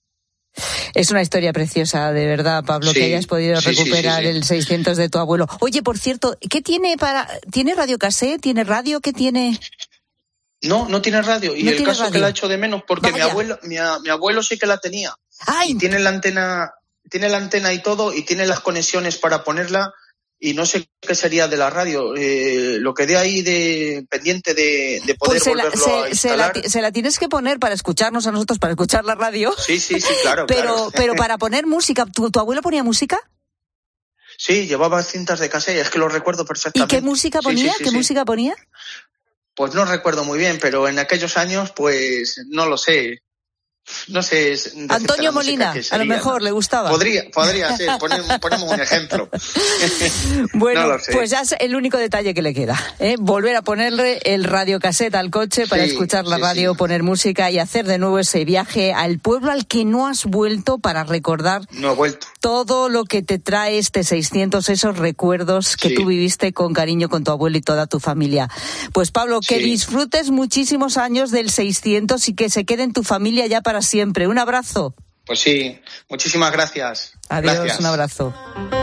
Es una historia preciosa, de verdad, Pablo, sí, que hayas podido recuperar el 600 de tu abuelo. Oye, por cierto, ¿qué tiene ¿tiene radiocassette? ¿Tiene radio? ¿Qué tiene? No tiene radio. Y el caso que la echo de menos porque mi abuelo sí que la tenía. ¡Ay! Y tiene la antena y todo, y tiene las conexiones para ponerla. y no sé qué sería de la radio. Lo quedé ahí de pendiente de poder pues volverlo a instalar. Se la tienes que poner para escucharnos a nosotros, para escuchar la radio. Sí, claro. Pero para poner música, ¿tu abuelo ponía música? Sí, llevaba cintas de cassette, es que lo recuerdo perfectamente. ¿Y qué música ponía? Sí. ¿Qué música ponía? Pues no recuerdo muy bien, pero en aquellos años, pues no lo sé. No sé. Antonio Molina, a lo mejor le gustaba. Podría ser, ponemos un ejemplo. Bueno, no lo sé. pues ya es el único detalle que le queda, volver a ponerle el radiocassette al coche para escuchar la radio, poner música y hacer de nuevo ese viaje al pueblo al que no has vuelto para recordar todo lo que te trae este 600, esos recuerdos que tú viviste con cariño con tu abuelo y toda tu familia. Pues Pablo, que disfrutes muchísimos años del 600 y que se quede en tu familia ya para siempre. Un abrazo. Pues sí, muchísimas gracias. Adiós, gracias. Un abrazo.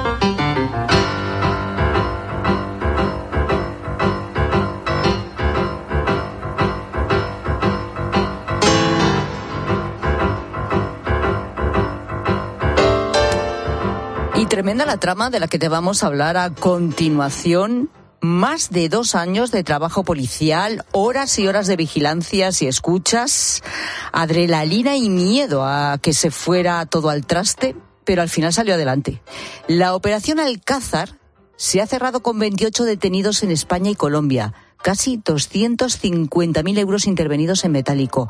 Y tremenda la trama de la que te vamos a hablar a continuación. Más de 2 años de trabajo policial, horas y horas de vigilancias y escuchas, adrenalina y miedo a que se fuera todo al traste, pero al final salió adelante. La operación Alcázar se ha cerrado con 28 detenidos en España y Colombia, casi 250.000 euros intervenidos en metálico,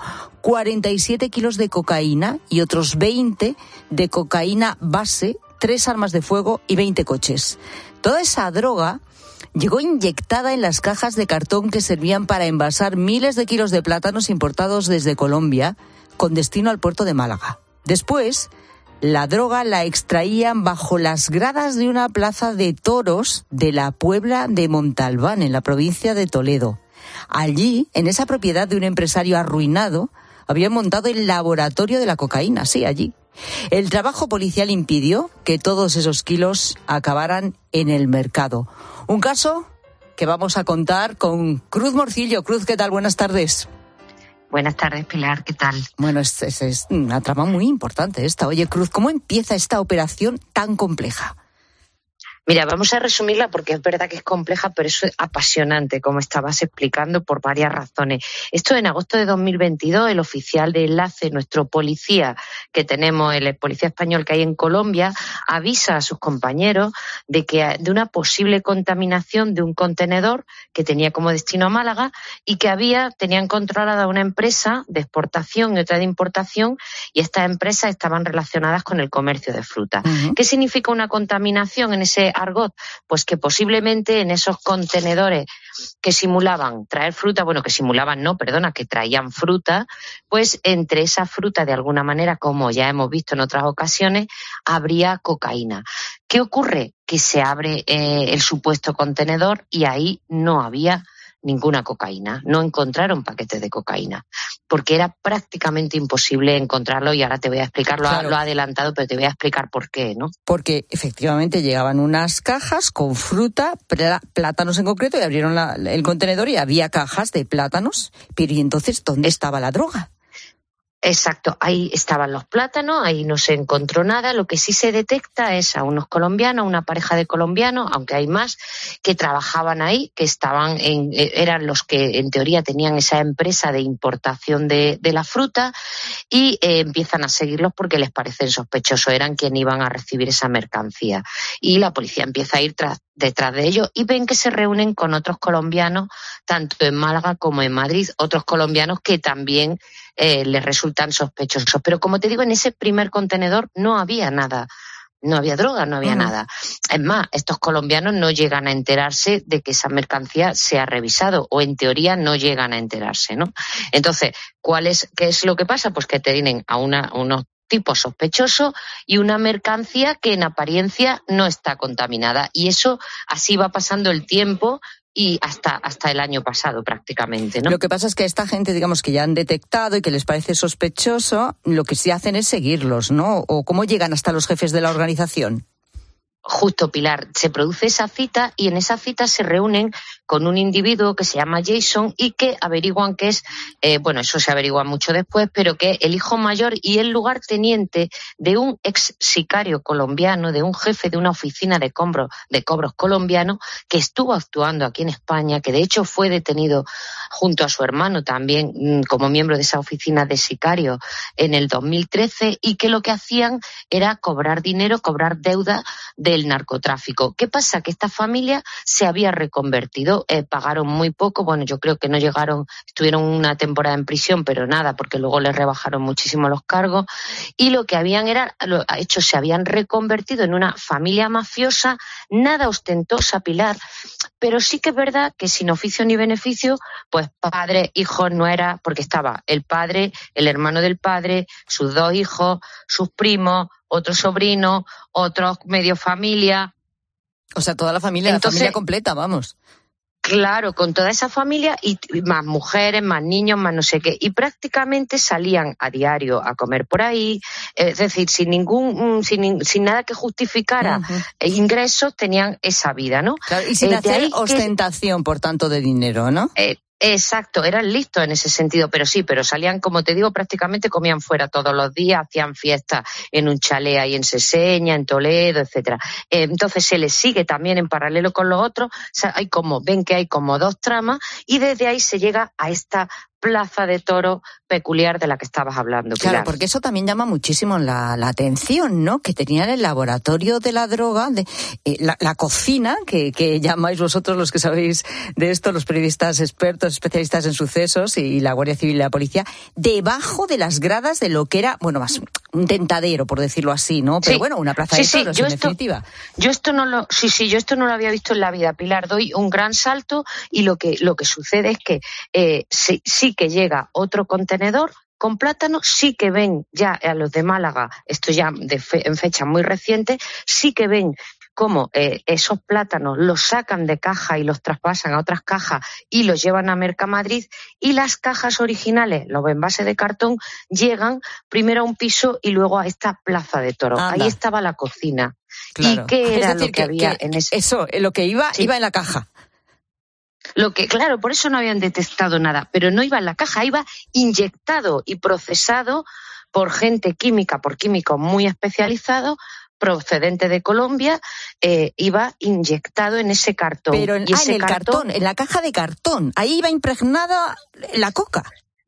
47 kilos de cocaína y otros 20 de cocaína base, 3 armas de fuego y 20 coches. Toda esa droga llegó inyectada en las cajas de cartón que servían para envasar miles de kilos de plátanos importados desde Colombia con destino al puerto de Málaga. Después, la droga la extraían bajo las gradas de una plaza de toros de la Puebla de Montalbán, en la provincia de Toledo. Allí, en esa propiedad de un empresario arruinado, habían montado el laboratorio de la cocaína, sí, allí. El trabajo policial impidió que todos esos kilos acabaran en el mercado. Un caso que vamos a contar con Cruz Morcillo. Cruz, ¿qué tal? Buenas tardes. Buenas tardes, Pilar, ¿qué tal? Bueno, es una trama muy importante esta. Oye, Cruz, ¿cómo empieza esta operación tan compleja? Mira, vamos a resumirla porque es verdad que es compleja, pero es apasionante, como estabas explicando, por varias razones. Esto en agosto de 2022, el oficial de enlace, nuestro policía que tenemos, el policía español que hay en Colombia, avisa a sus compañeros de una posible contaminación de un contenedor que tenía como destino a Málaga y que tenían controlada una empresa de exportación y otra de importación, y estas empresas estaban relacionadas con el comercio de fruta. Uh-huh. ¿Qué significa una contaminación en ese argot? Pues que posiblemente en esos contenedores que simulaban traer fruta, que traían fruta, pues entre esa fruta de alguna manera, como ya hemos visto en otras ocasiones, habría cocaína. ¿Qué ocurre? Que se abre el supuesto contenedor y ahí no había ninguna cocaína, no encontraron paquetes de cocaína, porque era prácticamente imposible encontrarlo, y ahora te voy a explicar, lo ha adelantado, pero te voy a explicar por qué, ¿no? Porque efectivamente llegaban unas cajas con fruta, plátanos en concreto, y abrieron el contenedor y había cajas de plátanos, pero ¿y entonces dónde estaba la droga? Exacto, ahí estaban los plátanos, ahí no se encontró nada. Lo que sí se detecta es a unos colombianos, una pareja de colombianos, aunque hay más, que trabajaban ahí, que eran los que en teoría tenían esa empresa de importación de la fruta, y empiezan a seguirlos porque les parecen sospechosos, eran quienes iban a recibir esa mercancía. Y la policía empieza a ir detrás de ellos y ven que se reúnen con otros colombianos, tanto en Málaga como en Madrid, otros colombianos que también les resultan sospechosos. Pero como te digo, en ese primer contenedor no había nada, no había droga, no había nada. Es más, estos colombianos no llegan a enterarse de que esa mercancía se ha revisado, o en teoría no llegan a enterarse, ¿no? Entonces, ¿qué es lo que pasa? Pues que tienen a unos tipos sospechosos y una mercancía que en apariencia no está contaminada. Y eso así va pasando el tiempo y hasta el año pasado prácticamente, ¿no? Lo que pasa es que esta gente, digamos, que ya han detectado y que les parece sospechoso, lo que sí hacen es seguirlos, ¿no? ¿O cómo llegan hasta los jefes de la organización? Justo, Pilar, se produce esa cita y en esa cita se reúnen con un individuo que se llama Jason y que averiguan que es, eso se averigua mucho después, pero que el hijo mayor y el lugarteniente de un ex sicario colombiano, de un jefe de una oficina de cobros colombiano que estuvo actuando aquí en España, que de hecho fue detenido junto a su hermano también como miembro de esa oficina de sicarios en el 2013 y que lo que hacían era cobrar dinero, cobrar deuda del narcotráfico. ¿Qué pasa? Que esta familia se había reconvertido, pagaron muy poco, yo creo que no llegaron, estuvieron una temporada en prisión, pero nada, porque luego les rebajaron muchísimo los cargos, y lo que se habían reconvertido en una familia mafiosa, nada ostentosa, Pilar, pero sí que es verdad que sin oficio ni beneficio, pues padre, hijo, nuera, porque estaba el padre, el hermano del padre, sus 2 hijos, sus primos, otro sobrino, otros medio familia. O sea, toda la familia, la familia completa, vamos. Claro, con toda esa familia y más mujeres, más niños, más no sé qué. Y prácticamente salían a diario a comer por ahí, es decir, sin nada que justificara ingresos, tenían esa vida, ¿no? Claro, y sin hacer ostentación, por tanto, de dinero, ¿no? Exacto, eran listos en ese sentido, pero salían, como te digo, prácticamente comían fuera todos los días, hacían fiestas en un chalet ahí en Seseña, en Toledo, etcétera. Entonces se les sigue también en paralelo con los otros, ven que hay como 2 tramas y desde ahí se llega a esta plaza de toros peculiar de la que estabas hablando, Pilar. Claro, porque eso también llama muchísimo la atención, ¿no? Que tenían el laboratorio de la droga, la cocina, que llamáis vosotros los que sabéis de esto, los periodistas expertos, especialistas en sucesos y la Guardia Civil y la policía, debajo de las gradas de lo que era, más un tentadero, por decirlo así, ¿no? Pero una plaza de toros, en definitiva. Yo esto no lo había visto en la vida, Pilar. Doy un gran salto y lo que sucede es que sí que llega otro contenedor con plátano, sí que ven ya a los de Málaga, esto ya en fecha muy reciente, sí que ven cómo esos plátanos los sacan de caja y los traspasan a otras cajas y los llevan a Mercamadrid, y las cajas originales, los envases de cartón, llegan primero a un piso y luego a esta plaza de toros. Ahí estaba la cocina. Claro. ¿Y qué era lo que había en ese? Eso, lo que iba en la caja. Claro, por eso no habían detectado nada, pero no iba en la caja, iba inyectado y procesado por por químicos muy especializados, procedente de Colombia, iba inyectado en ese cartón. Pero en el cartón, en la caja de cartón, ahí iba impregnada la coca.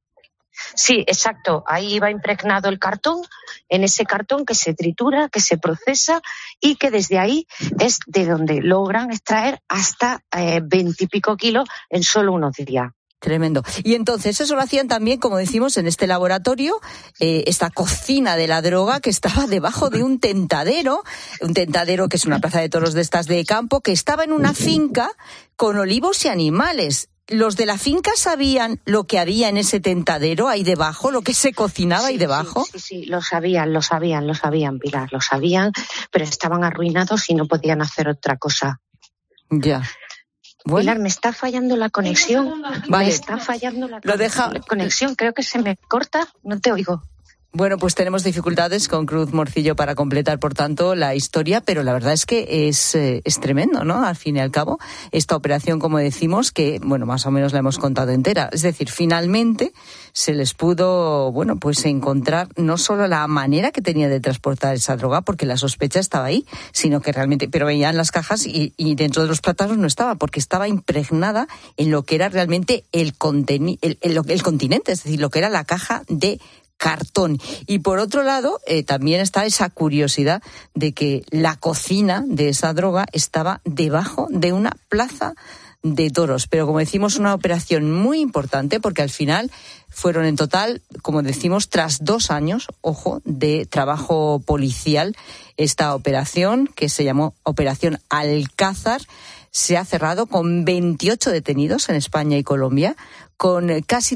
Sí, exacto. Ahí iba impregnado el cartón, en ese cartón que se tritura, que se procesa y que desde ahí es de donde logran extraer hasta 20 y pico kilos en solo unos días. Tremendo. Y entonces eso lo hacían también, como decimos, en este laboratorio, esta cocina de la droga que estaba debajo de un tentadero que es una plaza de toros de estas de campo, que estaba en una finca con olivos y animales. ¿Los de la finca sabían lo que había en ese tentadero ahí debajo, lo que se cocinaba ahí debajo? Sí, lo sabían, Pilar, lo sabían, pero estaban arruinados y no podían hacer otra cosa. Ya. Bueno. Pilar, me está fallando la conexión. Vale. Me está fallando la conexión. Creo que se me corta, no te oigo. Bueno, pues tenemos dificultades con Cruz Morcillo para completar, por tanto, la historia, pero la verdad es que es tremendo, ¿no? Al fin y al cabo, esta operación, como decimos, que, más o menos la hemos contado entera. Es decir, finalmente se les pudo, pues encontrar no solo la manera que tenía de transportar esa droga, porque la sospecha estaba ahí, sino que realmente, pero veían las cajas y dentro de los plátanos no estaba, porque estaba impregnada en lo que era realmente el continente, es decir, lo que era la caja de cartón. Y por otro lado, también está esa curiosidad de que la cocina de esa droga estaba debajo de una plaza de toros. Pero como decimos, una operación muy importante porque al final fueron en total, como decimos, tras 2 años, de trabajo policial, esta operación que se llamó Operación Alcázar se ha cerrado con 28 detenidos en España y Colombia, con casi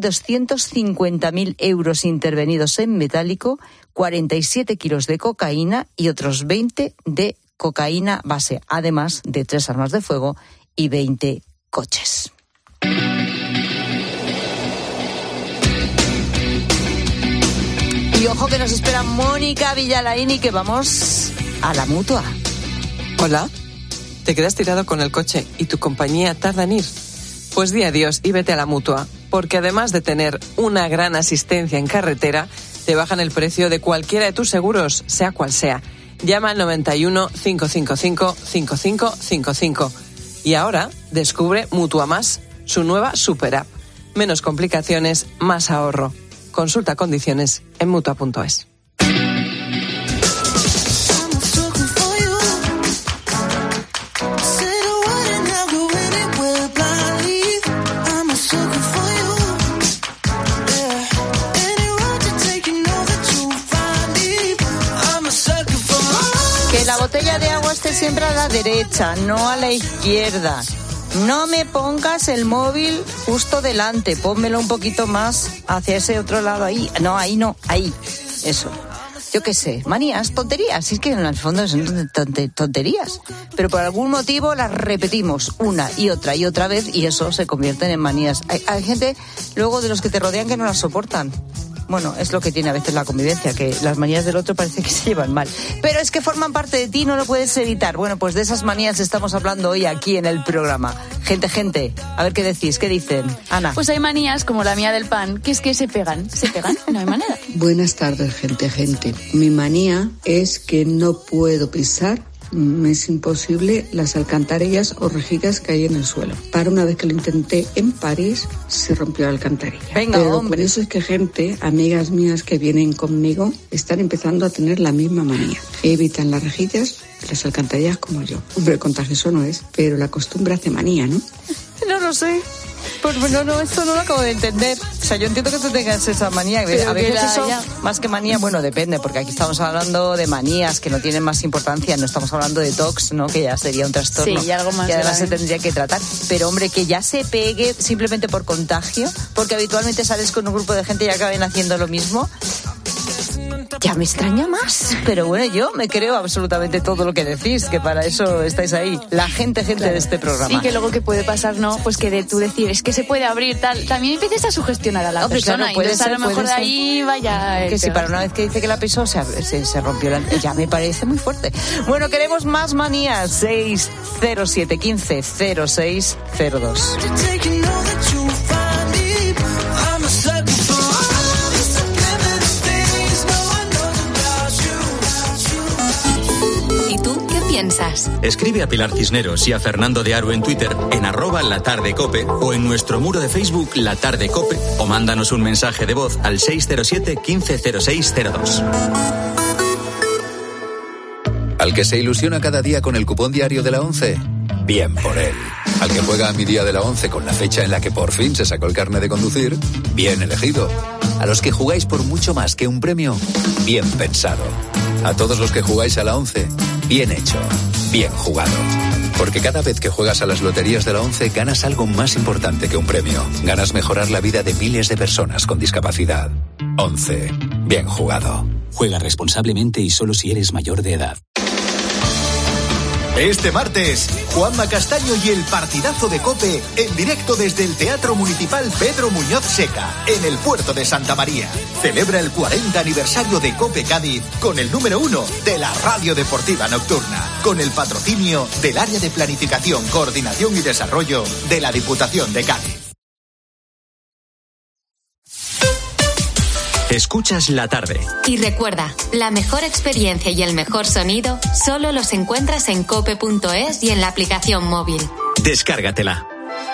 250.000 euros intervenidos en metálico, 47 kilos de cocaína y otros 20 de cocaína base, además de 3 armas de fuego y 20 coches. Y ojo que nos espera Mónica Villalain y que vamos a la Mutua. Hola. ¿Te quedas tirado con el coche y tu compañía tarda en ir? Pues di adiós y vete a la Mutua, porque además de tener una gran asistencia en carretera, te bajan el precio de cualquiera de tus seguros, sea cual sea. Llama al 91 555 5555. Y ahora descubre Mutua Más, su nueva super app. Menos complicaciones, más ahorro. Consulta condiciones en Mutua.es. Que la botella de agua esté siempre a la derecha, no a la izquierda. No me pongas el móvil justo delante, pónmelo un poquito más hacia ese otro lado ahí. No, ahí no, ahí. Eso. Yo qué sé, manías, tonterías. Es que en el fondo son tonterías. Pero por algún motivo las repetimos una y otra vez y eso se convierten en manías. Hay gente luego de los que te rodean que no las soportan. Bueno, es lo que tiene a veces la convivencia, que las manías del otro parece que se llevan mal. Pero es que forman parte de ti, no lo puedes evitar. Bueno, pues de esas manías estamos hablando hoy aquí en el programa. Gente, a ver qué decís, qué dicen. Ana. Pues hay manías como la mía del pan, que es que se pegan, no hay manera. Buenas tardes, gente. Mi manía es que no puedo pisar, es imposible, las alcantarillas o rejillas que hay en el suelo. Para una vez que lo intenté en París, se rompió la alcantarilla. Venga, pero hombre. por eso es que amigas mías que vienen conmigo, están empezando a tener la misma manía. Evitan las rejillas, las alcantarillas como yo. Hombre, contagioso no es, pero la costumbre hace manía, ¿no? No lo sé. Pues no, esto no lo acabo de entender. O sea, yo entiendo que tú tengas esa manía. Pero a veces eso, haya. más que manía, bueno, depende, porque aquí estamos hablando de manías que no tienen más importancia, no estamos hablando de TOC, ¿no? Que ya sería un trastorno. Sí, y algo más que además grave. se tendría que tratar. Pero, hombre, que ya se pegue simplemente por contagio, porque habitualmente sales con un grupo de gente y acaben haciendo lo mismo. Ya me extraña más. Pero bueno, yo me creo absolutamente todo lo que decís, que para eso estáis ahí. La gente Claro. de este programa. Y que luego que puede pasar, ¿no? Pues que de tú decir, es que se puede abrir tal, también empieces a sugestionar a la Hombre, persona. claro, puede entonces a ser, lo mejor puede de ahí vaya... Que si para una vez que dice que la pisó se rompió ya me parece muy fuerte. Bueno, queremos más manías. 607 15 0602. ¿Y tú qué piensas? Escribe a Pilar Cisneros y a Fernando de Aro en Twitter en @latardecope o en nuestro muro de Facebook La Tarde Cope o mándanos un mensaje de voz al 607 15 0602. ¿Al que se ilusiona cada día con el cupón diario de la 11? Bien por él. Al que juega a mi día de la 11 con la fecha en la que por fin se sacó el carnet de conducir, bien elegido. A los que jugáis por mucho más que un premio, bien pensado. A todos los que jugáis a la 11, bien hecho, bien jugado. Porque cada vez que juegas a las loterías de la 11 ganas algo más importante que un premio. Ganas mejorar la vida de miles de personas con discapacidad. 11. Bien jugado. Juega responsablemente y solo si eres mayor de edad. Este martes, Juanma Castaño y el partidazo de COPE en directo desde el Teatro Municipal Pedro Muñoz Seca, en el puerto de Santa María. Celebra el 40 aniversario de COPE Cádiz con el número 1 de la radio deportiva nocturna, con el patrocinio del Área de Planificación, Coordinación y Desarrollo de la Diputación de Cádiz. Escuchas La Tarde. Y recuerda, la mejor experiencia y el mejor sonido solo los encuentras en cope.es y en la aplicación móvil. Descárgatela.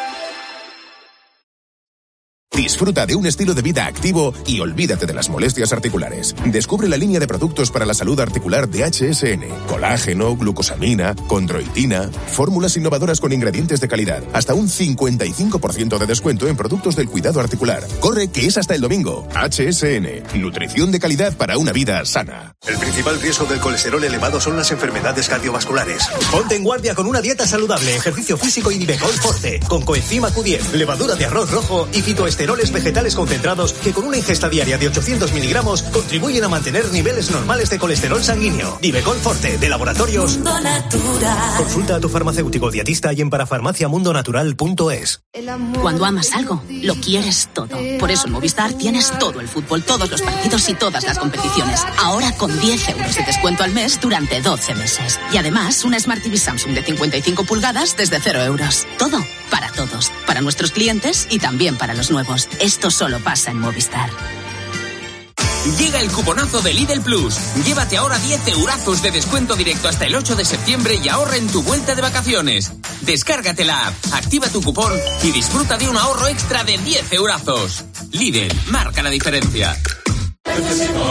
Disfruta de un estilo de vida activo y olvídate de las molestias articulares. Descubre la línea de productos para la salud articular de HSN. Colágeno, glucosamina, condroitina, fórmulas innovadoras con ingredientes de calidad. Hasta un 55% de descuento en productos del cuidado articular. Corre, que es hasta el domingo. HSN. Nutrición de calidad para una vida sana. El principal riesgo del colesterol elevado son las enfermedades cardiovasculares. Ponte en guardia con una dieta saludable, ejercicio físico y Nivecol Forte, con coenzima Q10, levadura de arroz rojo y fitoesteroides esteroles vegetales concentrados que con una ingesta diaria de 800 miligramos contribuyen a mantener niveles normales de colesterol sanguíneo. Divecol Forte, de Laboratorios Mundo Natural. Consulta a tu farmacéutico dietista y en parafarmaciamundonatural.es. Cuando amas algo, lo quieres todo. Por eso en Movistar tienes todo el fútbol, todos los partidos y todas las competiciones. Ahora con 10 euros de descuento al mes durante 12 meses. Y además, una Smart TV Samsung de 55 pulgadas desde 0 euros. Todo para todos. Para nuestros clientes y también para los nuevos. Esto solo pasa en Movistar. Llega el cuponazo de Lidl Plus. Llévate ahora 10 eurazos de descuento directo hasta el 8 de septiembre y ahorra en tu vuelta de vacaciones. Descárgate la app, activa tu cupón y disfruta de un ahorro extra de 10 eurazos. Lidl, marca la diferencia. En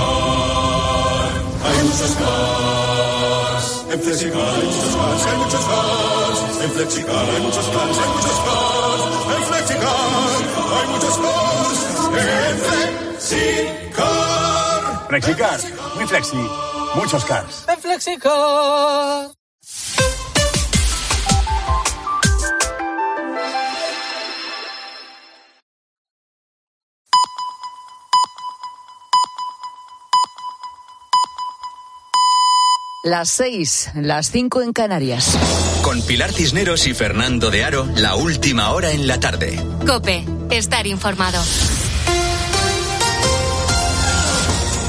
Flexicar hay muchos más. En Flexicar hay muchos más. En Flexicar hay muchos más. En Flexicar. Flexicar, muy flexi, muchos cars. En Flexicar. Las 6, las 5 en Canarias. Con Pilar Cisneros y Fernando de Aro, la última hora en la tarde. COPE, estar informado.